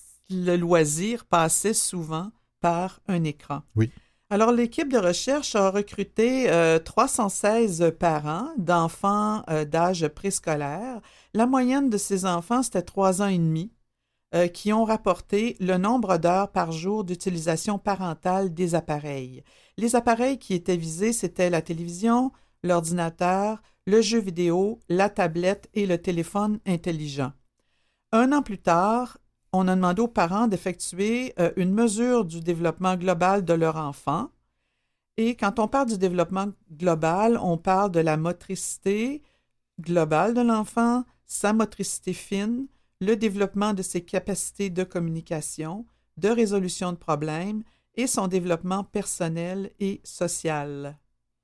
le loisir passait souvent par un écran. Oui. Alors, l'équipe de recherche a recruté euh, trois cent seize parents d'enfants euh, d'âge préscolaire. La moyenne de ces enfants, c'était trois ans et demi, euh, qui ont rapporté le nombre d'heures par jour d'utilisation parentale des appareils. Les appareils qui étaient visés, c'était la télévision, l'ordinateur, le jeu vidéo, la tablette et le téléphone intelligent. Un an plus tard, on a demandé aux parents d'effectuer euh, une mesure du développement global de leur enfant. Et quand on parle du développement global, on parle de la motricité globale de l'enfant, sa motricité fine, le développement de ses capacités de communication, de résolution de problèmes et son développement personnel et social.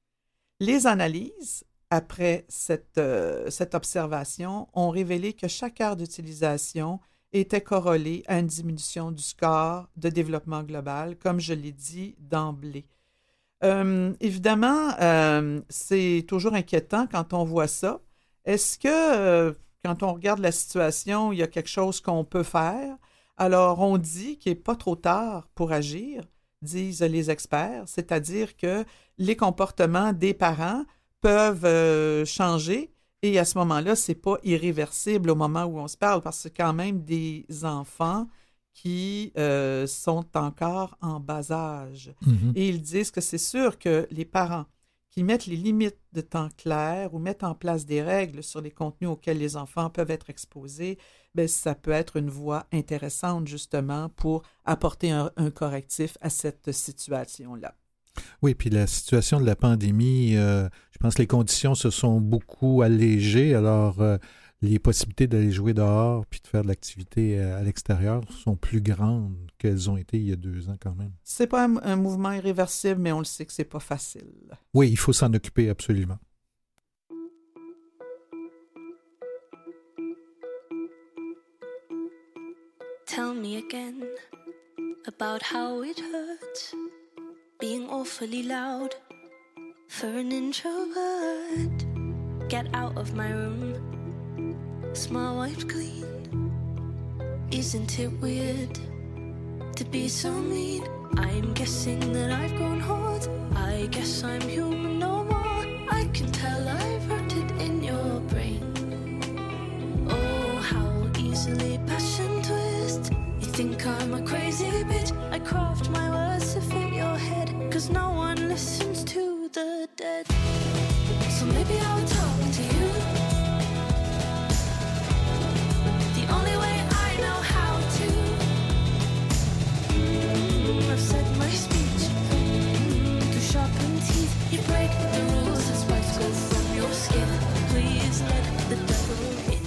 Les analyses, après cette, euh, cette observation, ont révélé que chaque heure d'utilisation était corrélé à une diminution du score de développement global, comme je l'ai dit d'emblée. Euh, évidemment, euh, c'est toujours inquiétant quand on voit ça. Est-ce que, euh, quand on regarde la situation, il y a quelque chose qu'on peut faire? Alors, on dit qu'il n'est pas trop tard pour agir, disent les experts, c'est-à-dire que les comportements des parents peuvent euh, changer Et à ce moment-là, c'est pas irréversible au moment où on se parle, parce que c'est quand même des enfants qui euh, sont encore en bas âge. Mm-hmm. Et ils disent que c'est sûr que les parents qui mettent les limites de temps claires ou mettent en place des règles sur les contenus auxquels les enfants peuvent être exposés, bien, ça peut être une voie intéressante justement pour apporter un, un correctif à cette situation-là. Oui, puis la situation de la pandémie, euh, je pense que les conditions se sont beaucoup allégées, alors euh, les possibilités d'aller jouer dehors puis de faire de l'activité à l'extérieur sont plus grandes qu'elles ont été il y a deux ans quand même. C'est pas un, un mouvement irréversible, mais on le sait que c'est pas facile. Oui, il faut s'en occuper absolument. Tell me again about how it hurts being awfully loud for an introvert. Get out of my room. Smile wiped clean. Isn't it weird to be so mean? I'm guessing that I've grown hot. I guess I'm human no more. I can tell I've rotted in your brain. Oh, how easily passion twists. You think I'm a crazy bitch. I craft my words to fit your head, 'cause no one listens to the dead. So maybe I'll talk to you the only way I know how to. mm, I've said my speech mm, to sharpen teeth. You break the rules and sparks go from your skin. Please let the devil in.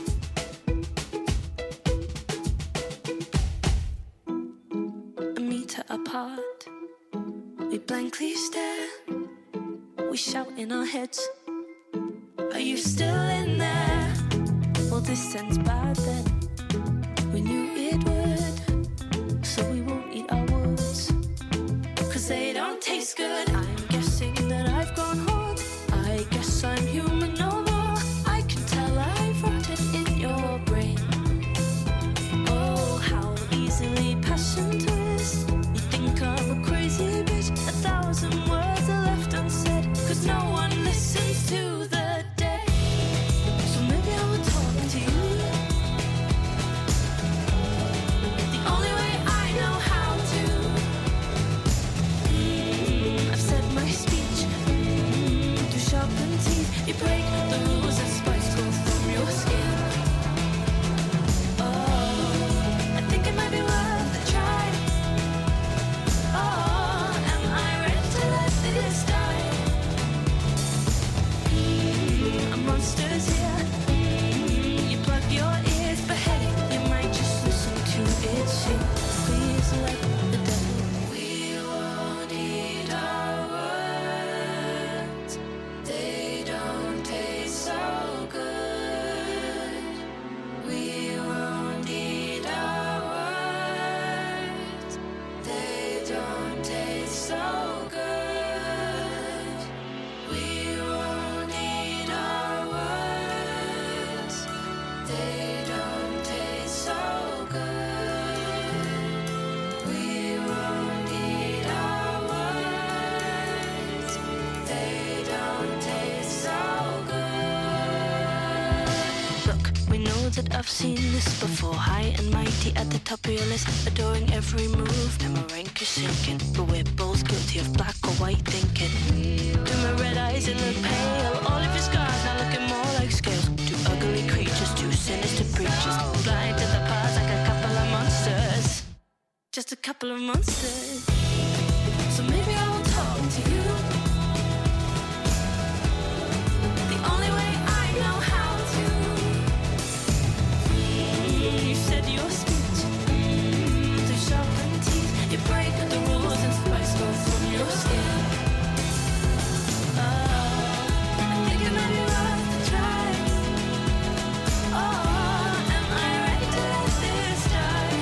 A meter apart, we blankly stare. We shout in our heads, are you still in there? Well, this ends bad then. We knew it would, so we won't eat our words, 'cause they don't taste good. I'm guessing that I've gone hot. I guess I'm human no more. I can tell I've rotted in your brain. Oh, how easily passion twists. You think I'm a crazy bitch. A thousand words are left unsaid, 'cause no one listens to the dead. So maybe I will talk to you the only way I know how to. mm, I've said my speech mm, to sharpen teeth. You break the rules and sparks go from your skin. Oh, I think it might be worth a try. Oh, am I ready to let this die? Mm, a monster's here. Mm, you plug your ears, but hey, you might just listen to it sing. Please let the devil. We won't eat our words. They don't taste so good. We won't eat our words. They don't taste so good. We won't eat our words. They don't taste so good. We won't eat our words. They don't taste so good. Look, we know that I've seen this before. High and mighty at the top of your list, adoring every move. Now my rank is sinking, but we're both guilty of black or white thinking. To my red eyes, it look pale. All of your scars now looking more like scales. Two ugly creatures, two sinister preachers, blind to the past like a couple of monsters. Just a couple of monsters. So maybe I will talk to you the only way I know how to. Mm, You said your speech mm, to sharpen teeth. You break the rules and sparks go from your skin. Oh, I think it might be worth a try. Oh, am I ready to let this die?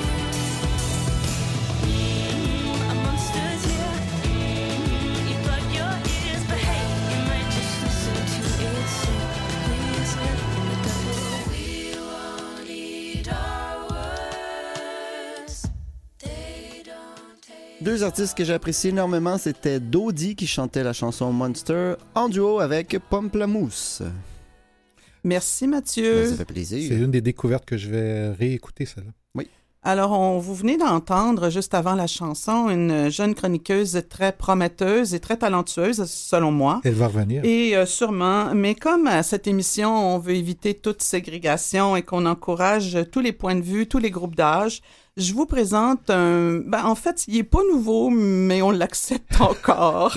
Mm, a monster's here. Mm, you plug your ears, but hey, you might just listen to it sing. Please let the devil. We won't eat our words. They don't taste. Deux artistes que j'apprécie énormément, c'était Dodie qui chantait la chanson Monster en duo avec Pomplamoose. Merci, Mathieu. Ben, ça fait plaisir. C'est une des découvertes que je vais réécouter, celle-là. Oui. Alors, on, vous venez d'entendre, juste avant la chanson, une jeune chroniqueuse très prometteuse et très talentueuse, selon moi. Elle va revenir. Et euh, sûrement, mais comme à cette émission, on veut éviter toute ségrégation et qu'on encourage tous les points de vue, tous les groupes d'âge, je vous présente un... Ben, en fait, il n'est pas nouveau, mais on l'accepte encore.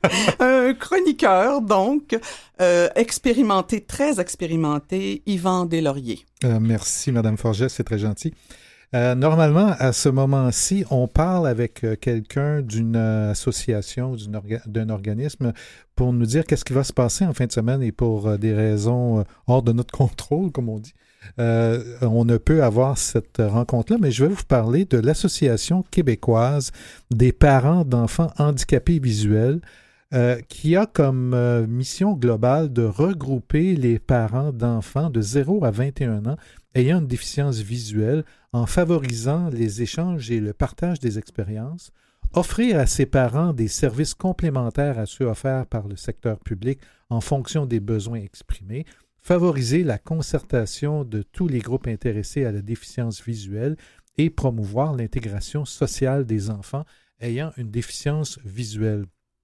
Un chroniqueur, donc, euh, expérimenté, très expérimenté, Yvan Deslauriers. Euh, merci, Madame Forget, c'est très gentil. Euh, normalement, à ce moment-ci, on parle avec euh, quelqu'un d'une euh, association ou d'une orga- d'un organisme pour nous dire qu'est-ce qui va se passer en fin de semaine et pour euh, des raisons euh, hors de notre contrôle, comme on dit. Euh, on ne peut avoir cette rencontre-là, mais je vais vous parler de l'Association québécoise des parents d'enfants handicapés visuels euh, qui a comme euh, mission globale de regrouper les parents d'enfants de zéro à vingt et un ans ayant une déficience visuelle en favorisant les échanges et le partage des expériences, offrir à ces parents des services complémentaires à ceux offerts par le secteur public en fonction des besoins exprimés, favoriser la concertation de tous les groupes intéressés à la déficience visuelle et promouvoir l'intégration sociale des enfants ayant une déficience visuelle.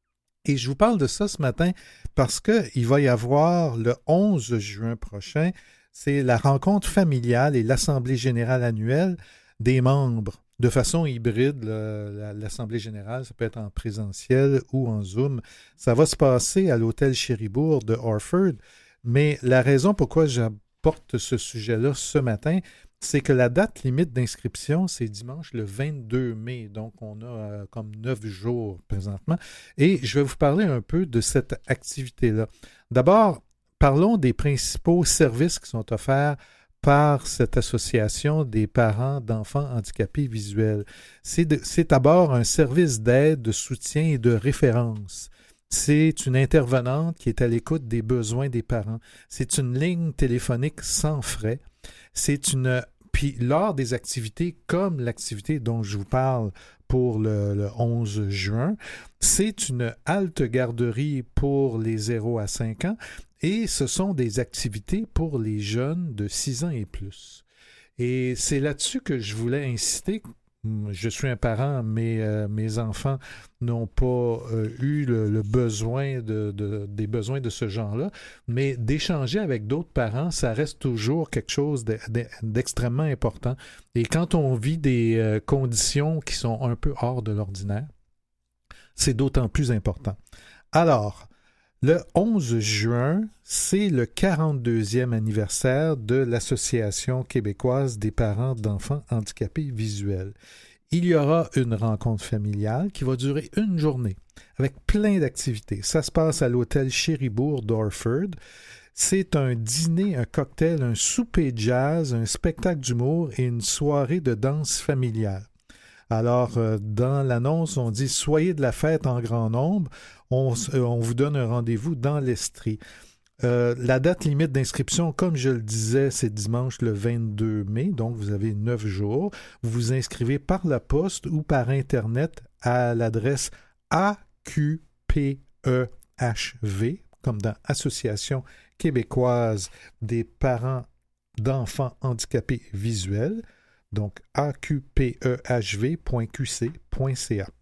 Et je vous parle de ça ce matin parce qu'il va y avoir le onze juin prochain, c'est la rencontre familiale et l'Assemblée générale annuelle des membres. De façon hybride, le, l'Assemblée générale, ça peut être en présentiel ou en Zoom. Ça va se passer à l'hôtel Chéribourg de Orford. Mais la raison pourquoi j'apporte ce sujet-là ce matin, c'est que la date limite d'inscription, c'est dimanche le vingt-deux mai. Donc, on a euh, comme neuf jours présentement. Et je vais vous parler un peu de cette activité-là. D'abord, parlons des principaux services qui sont offerts par cette association des parents d'enfants handicapés visuels. C'est, de, c'est d'abord un service d'aide, de soutien et de référence. C'est une intervenante qui est à l'écoute des besoins des parents. C'est une ligne téléphonique sans frais. C'est une... Puis lors des activités comme l'activité dont je vous parle pour le, le onze juin, c'est une halte garderie pour les zéro à cinq ans et ce sont des activités pour les jeunes de six ans et plus. Et c'est là-dessus que je voulais insister. Je suis un parent, mais euh, mes enfants n'ont pas euh, eu le, le besoin de, de, des besoins de ce genre-là, mais d'échanger avec d'autres parents, ça reste toujours quelque chose de, de, d'extrêmement important. Et quand on vit des euh, conditions qui sont un peu hors de l'ordinaire, c'est d'autant plus important. Alors, le onze juin, c'est le quarante-deuxième anniversaire de l'Association québécoise des parents d'enfants handicapés visuels. Il y aura une rencontre familiale qui va durer une journée avec plein d'activités. Ça se passe à l'hôtel Chéribourg d'Orford. C'est un dîner, un cocktail, un souper jazz, un spectacle d'humour et une soirée de danse familiale. Alors, euh, dans l'annonce, on dit « Soyez de la fête en grand nombre ». On, euh, on vous donne un rendez-vous dans l'Estrie. Euh, la date limite d'inscription, comme je le disais, c'est dimanche le vingt-deux mai, donc vous avez neuf jours. Vous vous inscrivez par la poste ou par Internet à l'adresse A Q P E H V, comme dans Association québécoise des parents d'enfants handicapés visuels, donc A Q P E H V point Q C point C A.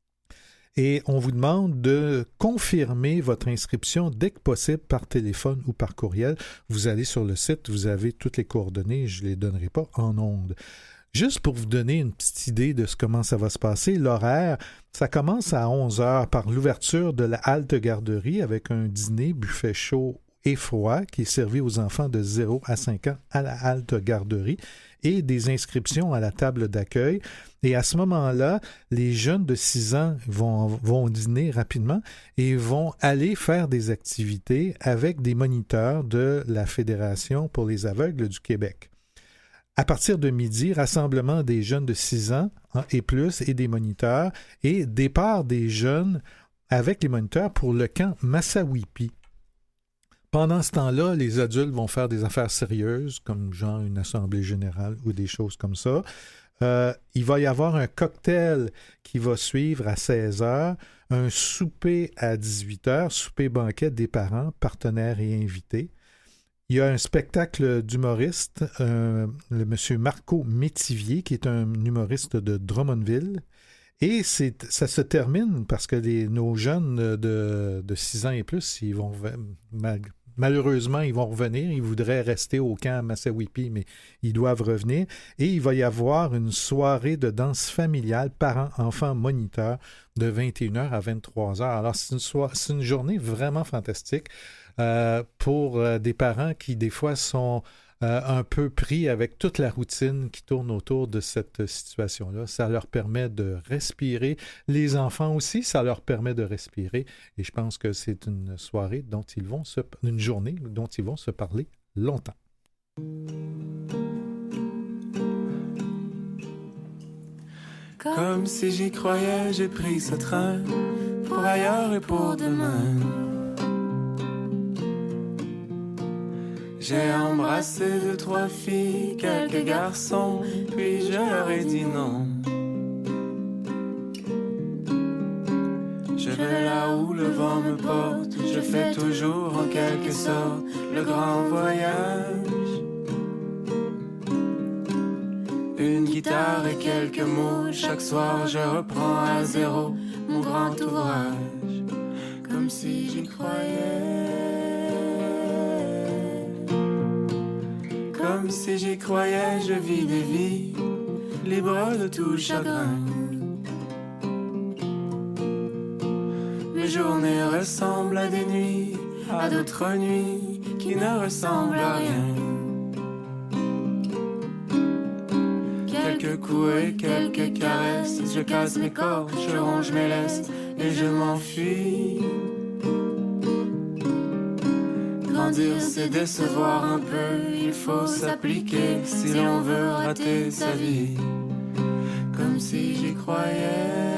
Et on vous demande de confirmer votre inscription dès que possible par téléphone ou par courriel. Vous allez sur le site, vous avez toutes les coordonnées, je ne les donnerai pas en ondes. Juste pour vous donner une petite idée de ce, comment ça va se passer, l'horaire, ça commence à onze heures par l'ouverture de la halte garderie avec un dîner, buffet chaud et froid qui est servi aux enfants de zéro à cinq ans à la halte garderie et des inscriptions à la table d'accueil. Et à ce moment-là, les jeunes de six ans vont, vont dîner rapidement et vont aller faire des activités avec des moniteurs de la Fédération pour les aveugles du Québec. À partir de midi, rassemblement des jeunes de six ans et plus et des moniteurs et départ des jeunes avec les moniteurs pour le camp Massawipi. Pendant ce temps-là, les adultes vont faire des affaires sérieuses, comme genre une assemblée générale ou des choses comme ça. Euh, il va y avoir un cocktail qui va suivre à seize heures, un souper à dix-huit heures, souper banquet des parents, partenaires et invités. Il y a un spectacle d'humoristes, euh, le monsieur Marco Métivier, qui est un humoriste de Drummondville. Et c'est, ça se termine parce que les, nos jeunes de, de six ans et plus, ils vont mal, malheureusement, ils vont revenir. Ils voudraient rester au camp à Massawippi, mais ils doivent revenir. Et il va y avoir une soirée de danse familiale, parents, enfants, moniteurs, de vingt et une heures à vingt-trois heures. Alors, c'est une, so- c'est une journée vraiment fantastique euh, pour euh, des parents qui, des fois, sont... Euh, un peu pris avec toute la routine qui tourne autour de cette situation-là. Ça leur permet de respirer. Les enfants aussi, ça leur permet de respirer. Et je pense que c'est une soirée dont ils vont se... une journée dont ils vont se parler longtemps. Comme si j'y croyais, j'ai pris ce train pour ailleurs et pour demain. J'ai embrassé deux, trois filles, quelques garçons, puis je leur ai dit non. Je vais là où le vent me porte, je fais toujours en quelque sorte le grand voyage. Une guitare et quelques mots, chaque soir je reprends à zéro mon grand ouvrage, comme si j'y croyais. Comme si j'y croyais, je vis des vies libres de tout chagrin. Mes journées ressemblent à des nuits, à d'autres nuits qui ne ressemblent à rien. Quelques coups et quelques caresses, je casse mes cordes, je ronge mes laisses et je m'enfuis. Grandir, c'est décevoir un peu, il faut s'appliquer si l'on veut rater sa vie. Comme si j'y croyais.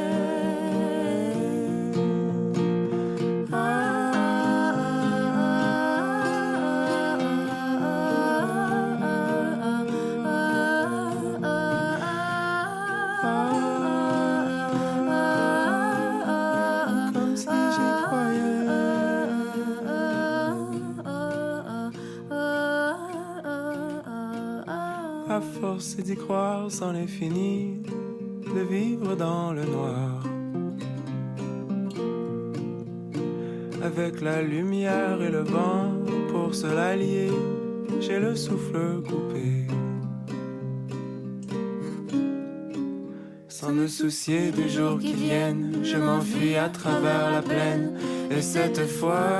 À force d'y croire sans les finir, de vivre dans le noir. Avec la lumière et le vent pour se l'allier, j'ai le souffle coupé. Sans me soucier du jour qui vienne, je m'enfuis à travers la plaine. Et cette fois,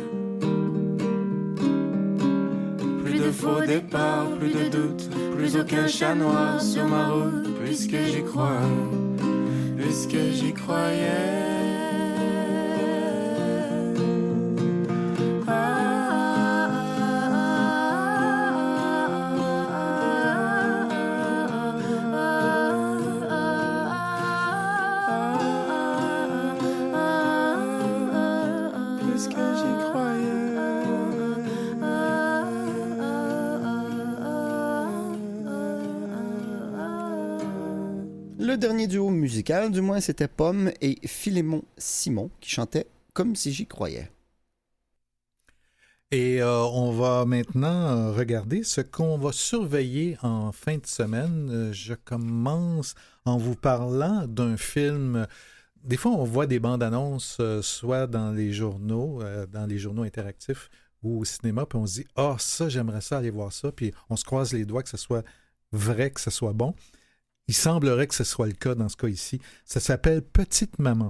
plus de faux départs, plus de doutes, plus aucun chat noir sur ma route, puisque j'y crois, puisque j'y croyais. Le dernier duo musical, du moins, c'était Pomme et Philémon Simon qui chantaient « Comme si j'y croyais ». Et euh, on va maintenant euh, regarder ce qu'on va surveiller en fin de semaine. Euh, je commence en vous parlant d'un film. Des fois, on voit des bandes annonces, euh, soit dans les journaux, euh, dans les journaux interactifs ou au cinéma, puis on se dit « Ah, ça, j'aimerais ça aller voir ça », puis on se croise les doigts que ce soit vrai, que ce soit bon. Il semblerait que ce soit le cas dans ce cas ici. Ça s'appelle Petite Maman.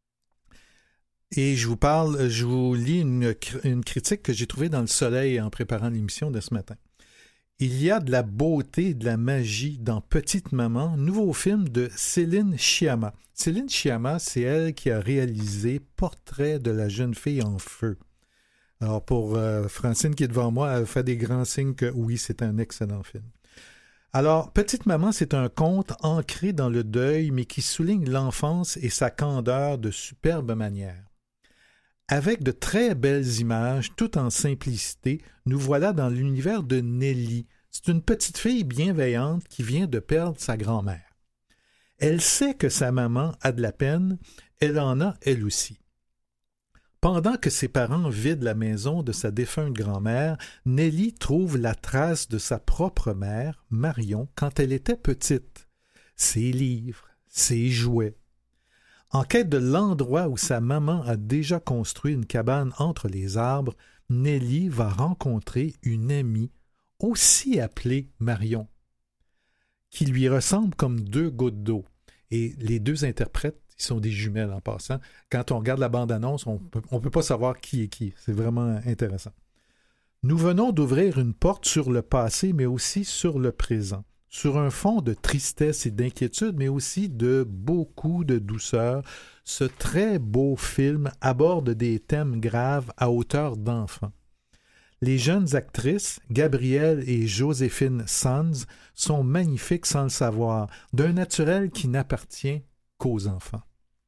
Et je vous parle, je vous lis une, une critique que j'ai trouvée dans Le Soleil en préparant l'émission de ce matin. Il y a de la beauté et de la magie dans Petite Maman, nouveau film de Céline Sciamma. Céline Sciamma, c'est elle qui a réalisé Portrait de la jeune fille en feu. Alors pour euh, Francine qui est devant moi, elle fait des grands signes que oui, c'est un excellent film. Alors, Petite Maman, c'est un conte ancré dans le deuil, mais qui souligne l'enfance et sa candeur de superbe manière. Avec de très belles images, tout en simplicité, nous voilà dans l'univers de Nelly. C'est une petite fille bienveillante qui vient de perdre sa grand-mère. Elle sait que sa maman a de la peine, elle en a elle aussi. Pendant que ses parents vident la maison de sa défunte grand-mère, Nelly trouve la trace de sa propre mère, Marion, quand elle était petite. Ses livres, ses jouets. En quête de l'endroit où sa maman a déjà construit une cabane entre les arbres, Nelly va rencontrer une amie, aussi appelée Marion, qui lui ressemble comme deux gouttes d'eau. Et les deux interprètes, ils sont des jumelles en passant. Quand on regarde la bande-annonce, on peut, on peut pas savoir qui est qui. C'est vraiment intéressant. Nous venons d'ouvrir une porte sur le passé, mais aussi sur le présent. Sur un fond de tristesse et d'inquiétude, mais aussi de beaucoup de douceur, ce très beau film aborde des thèmes graves à hauteur d'enfant. Les jeunes actrices, Gabrielle et Joséphine Sanz, sont magnifiques sans le savoir, d'un naturel qui n'appartient qu'aux enfants.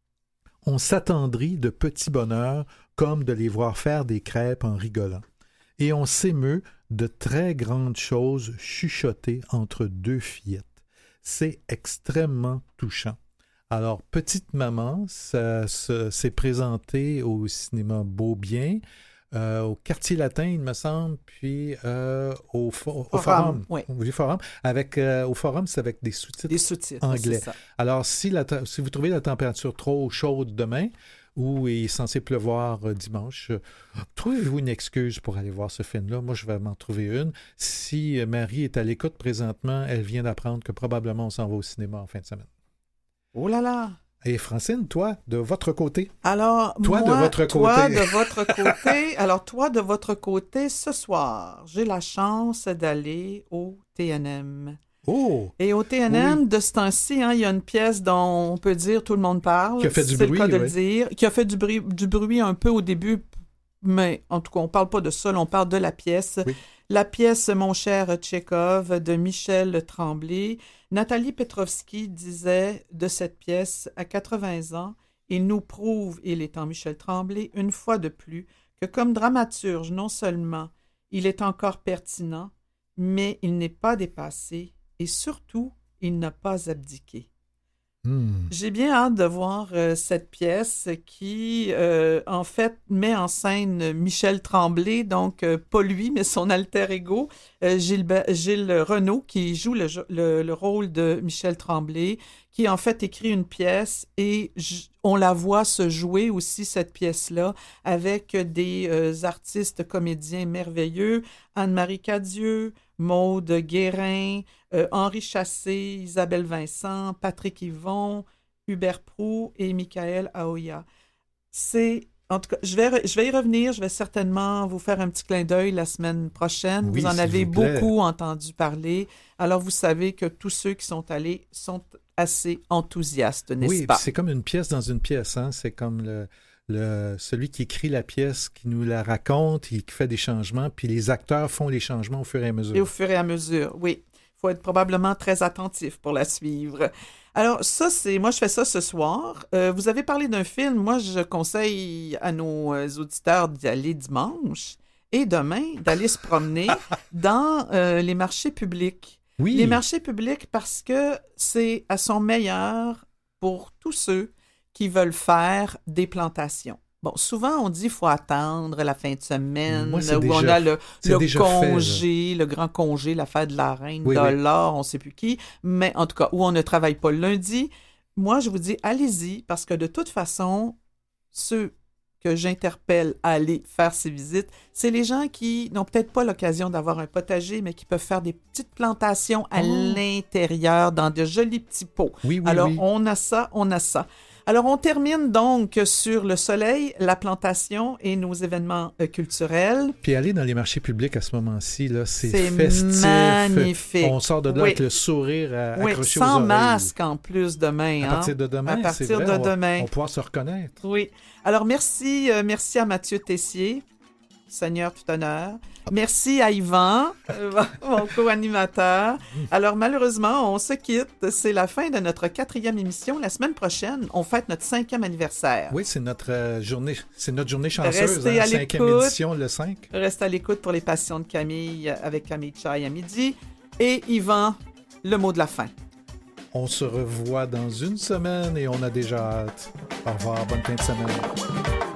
On s'attendrit de petits bonheurs comme de les voir faire des crêpes en rigolant. Et on s'émeut de très grandes choses chuchotées entre deux fillettes. C'est extrêmement touchant. Alors, Petite Maman, ça, ça s'est présenté au cinéma Beaubien, euh, au Quartier Latin, il me semble, puis euh, au, fo- au Forum. Oui. Au Forum. Avec, euh, au Forum, c'est avec des sous-titres, des sous-titres anglais. C'est ça. Alors, si, la, si vous trouvez la température trop chaude demain, où il est censé pleuvoir euh, dimanche, euh, trouvez-vous une excuse pour aller voir ce film-là. Moi, je vais m'en trouver une. Si euh, Marie est à l'écoute présentement, elle vient d'apprendre que probablement on s'en va au cinéma en fin de semaine. Oh là là! Et Francine, toi, de votre côté? Alors, toi, moi, de votre toi, côté. de votre côté. Alors, toi, de votre côté, ce soir, j'ai la chance d'aller au T N M. Oh! Et au T N M, oui. de ce temps-ci, hein, il y a une pièce dont on peut dire tout le monde parle. Qui a fait du c'est bruit, le cas de oui. le dire. Qui a fait du bruit, du bruit un peu au début, mais en tout cas, on ne parle pas de ça, là, on parle de la pièce. Oui. La pièce Mon cher Tchekhov de Michel Tremblay. Nathalie Petrovski disait de cette pièce, à quatre-vingts ans, il nous prouve, il étant Michel Tremblay, une fois de plus, que comme dramaturge, non seulement il est encore pertinent, mais il n'est pas dépassé et surtout, il n'a pas abdiqué. Hmm. J'ai bien hâte de voir euh, cette pièce qui, euh, en fait, met en scène Michel Tremblay, donc euh, pas lui, mais son alter ego, euh, Gilles, Gilles Renaud, qui joue le, le, le rôle de Michel Tremblay, qui en fait écrit une pièce et j- on la voit se jouer aussi, cette pièce-là, avec des euh, artistes comédiens merveilleux, Anne-Marie Cadieux, Maude Guérin, euh, Henri Chassé, Isabelle Vincent, Patrick Yvon, Hubert Proulx et Michael Aoya. C'est, en tout cas, je vais, re- je vais y revenir, je vais certainement vous faire un petit clin d'œil la semaine prochaine. Oui, vous en s'il avez vous plaît. beaucoup entendu parler. Alors, vous savez que tous ceux qui sont allés sont assez enthousiastes, n'est-ce Oui, pas? c'est comme une pièce dans une pièce. Hein? C'est comme le, le, celui qui écrit la pièce, qui nous la raconte, et qui fait des changements, puis les acteurs font les changements au fur et à mesure. Et au fur et à mesure, oui. Il faut être probablement très attentif pour la suivre. Alors, ça, c'est... Moi, je fais ça ce soir. Euh, vous avez parlé d'un film. Moi, je conseille à nos euh, auditeurs d'y aller dimanche et demain, d'aller se promener dans euh, les marchés publics. Oui. Les marchés publics parce que c'est à son meilleur pour tous ceux qui veulent faire des plantations. Bon, souvent, on dit qu'il faut attendre la fin de semaine, Moi, c'est où déjà- on a le, c'est le déjà congé, le grand congé, la fête de la reine, Oui, de oui. l'or, on ne sait plus qui, mais en tout cas, où on ne travaille pas le lundi. Moi, je vous dis, allez-y, parce que de toute façon, ceux que j'interpelle à aller faire ces visites, c'est les gens qui n'ont peut-être pas l'occasion d'avoir un potager, mais qui peuvent faire des petites plantations à Oh. l'intérieur, dans de jolis petits pots. Oui, oui, Alors, oui. on a ça, on a ça. Alors, on termine donc sur le soleil, la plantation et nos événements euh, culturels. Puis aller dans les marchés publics à ce moment-ci, là, c'est, C'est festif. magnifique. On sort de là Oui. avec le sourire à, Oui, accroché aux sans oreilles. masque en plus demain. À hein. partir de demain, À c'est partir vrai, de on va- demain. on va pouvoir se reconnaître. Oui. Alors, merci, euh, merci à Mathieu Tessier, Seigneur tout honneur. Merci à Yvan, euh, mon co-animateur. Alors, malheureusement, on se quitte. C'est la fin de notre quatrième émission. La semaine prochaine, on fête notre cinquième anniversaire. Oui, c'est notre euh, journée, c'est notre journée chanceuse, Restez hein, à cinquième l'écoute. édition, le cinq. Reste à l'écoute pour les passions de Camille avec Camille Chaille à midi. Et Yvan, le mot de la fin. On se revoit dans une semaine et on a déjà hâte. Au revoir, bonne fin de semaine.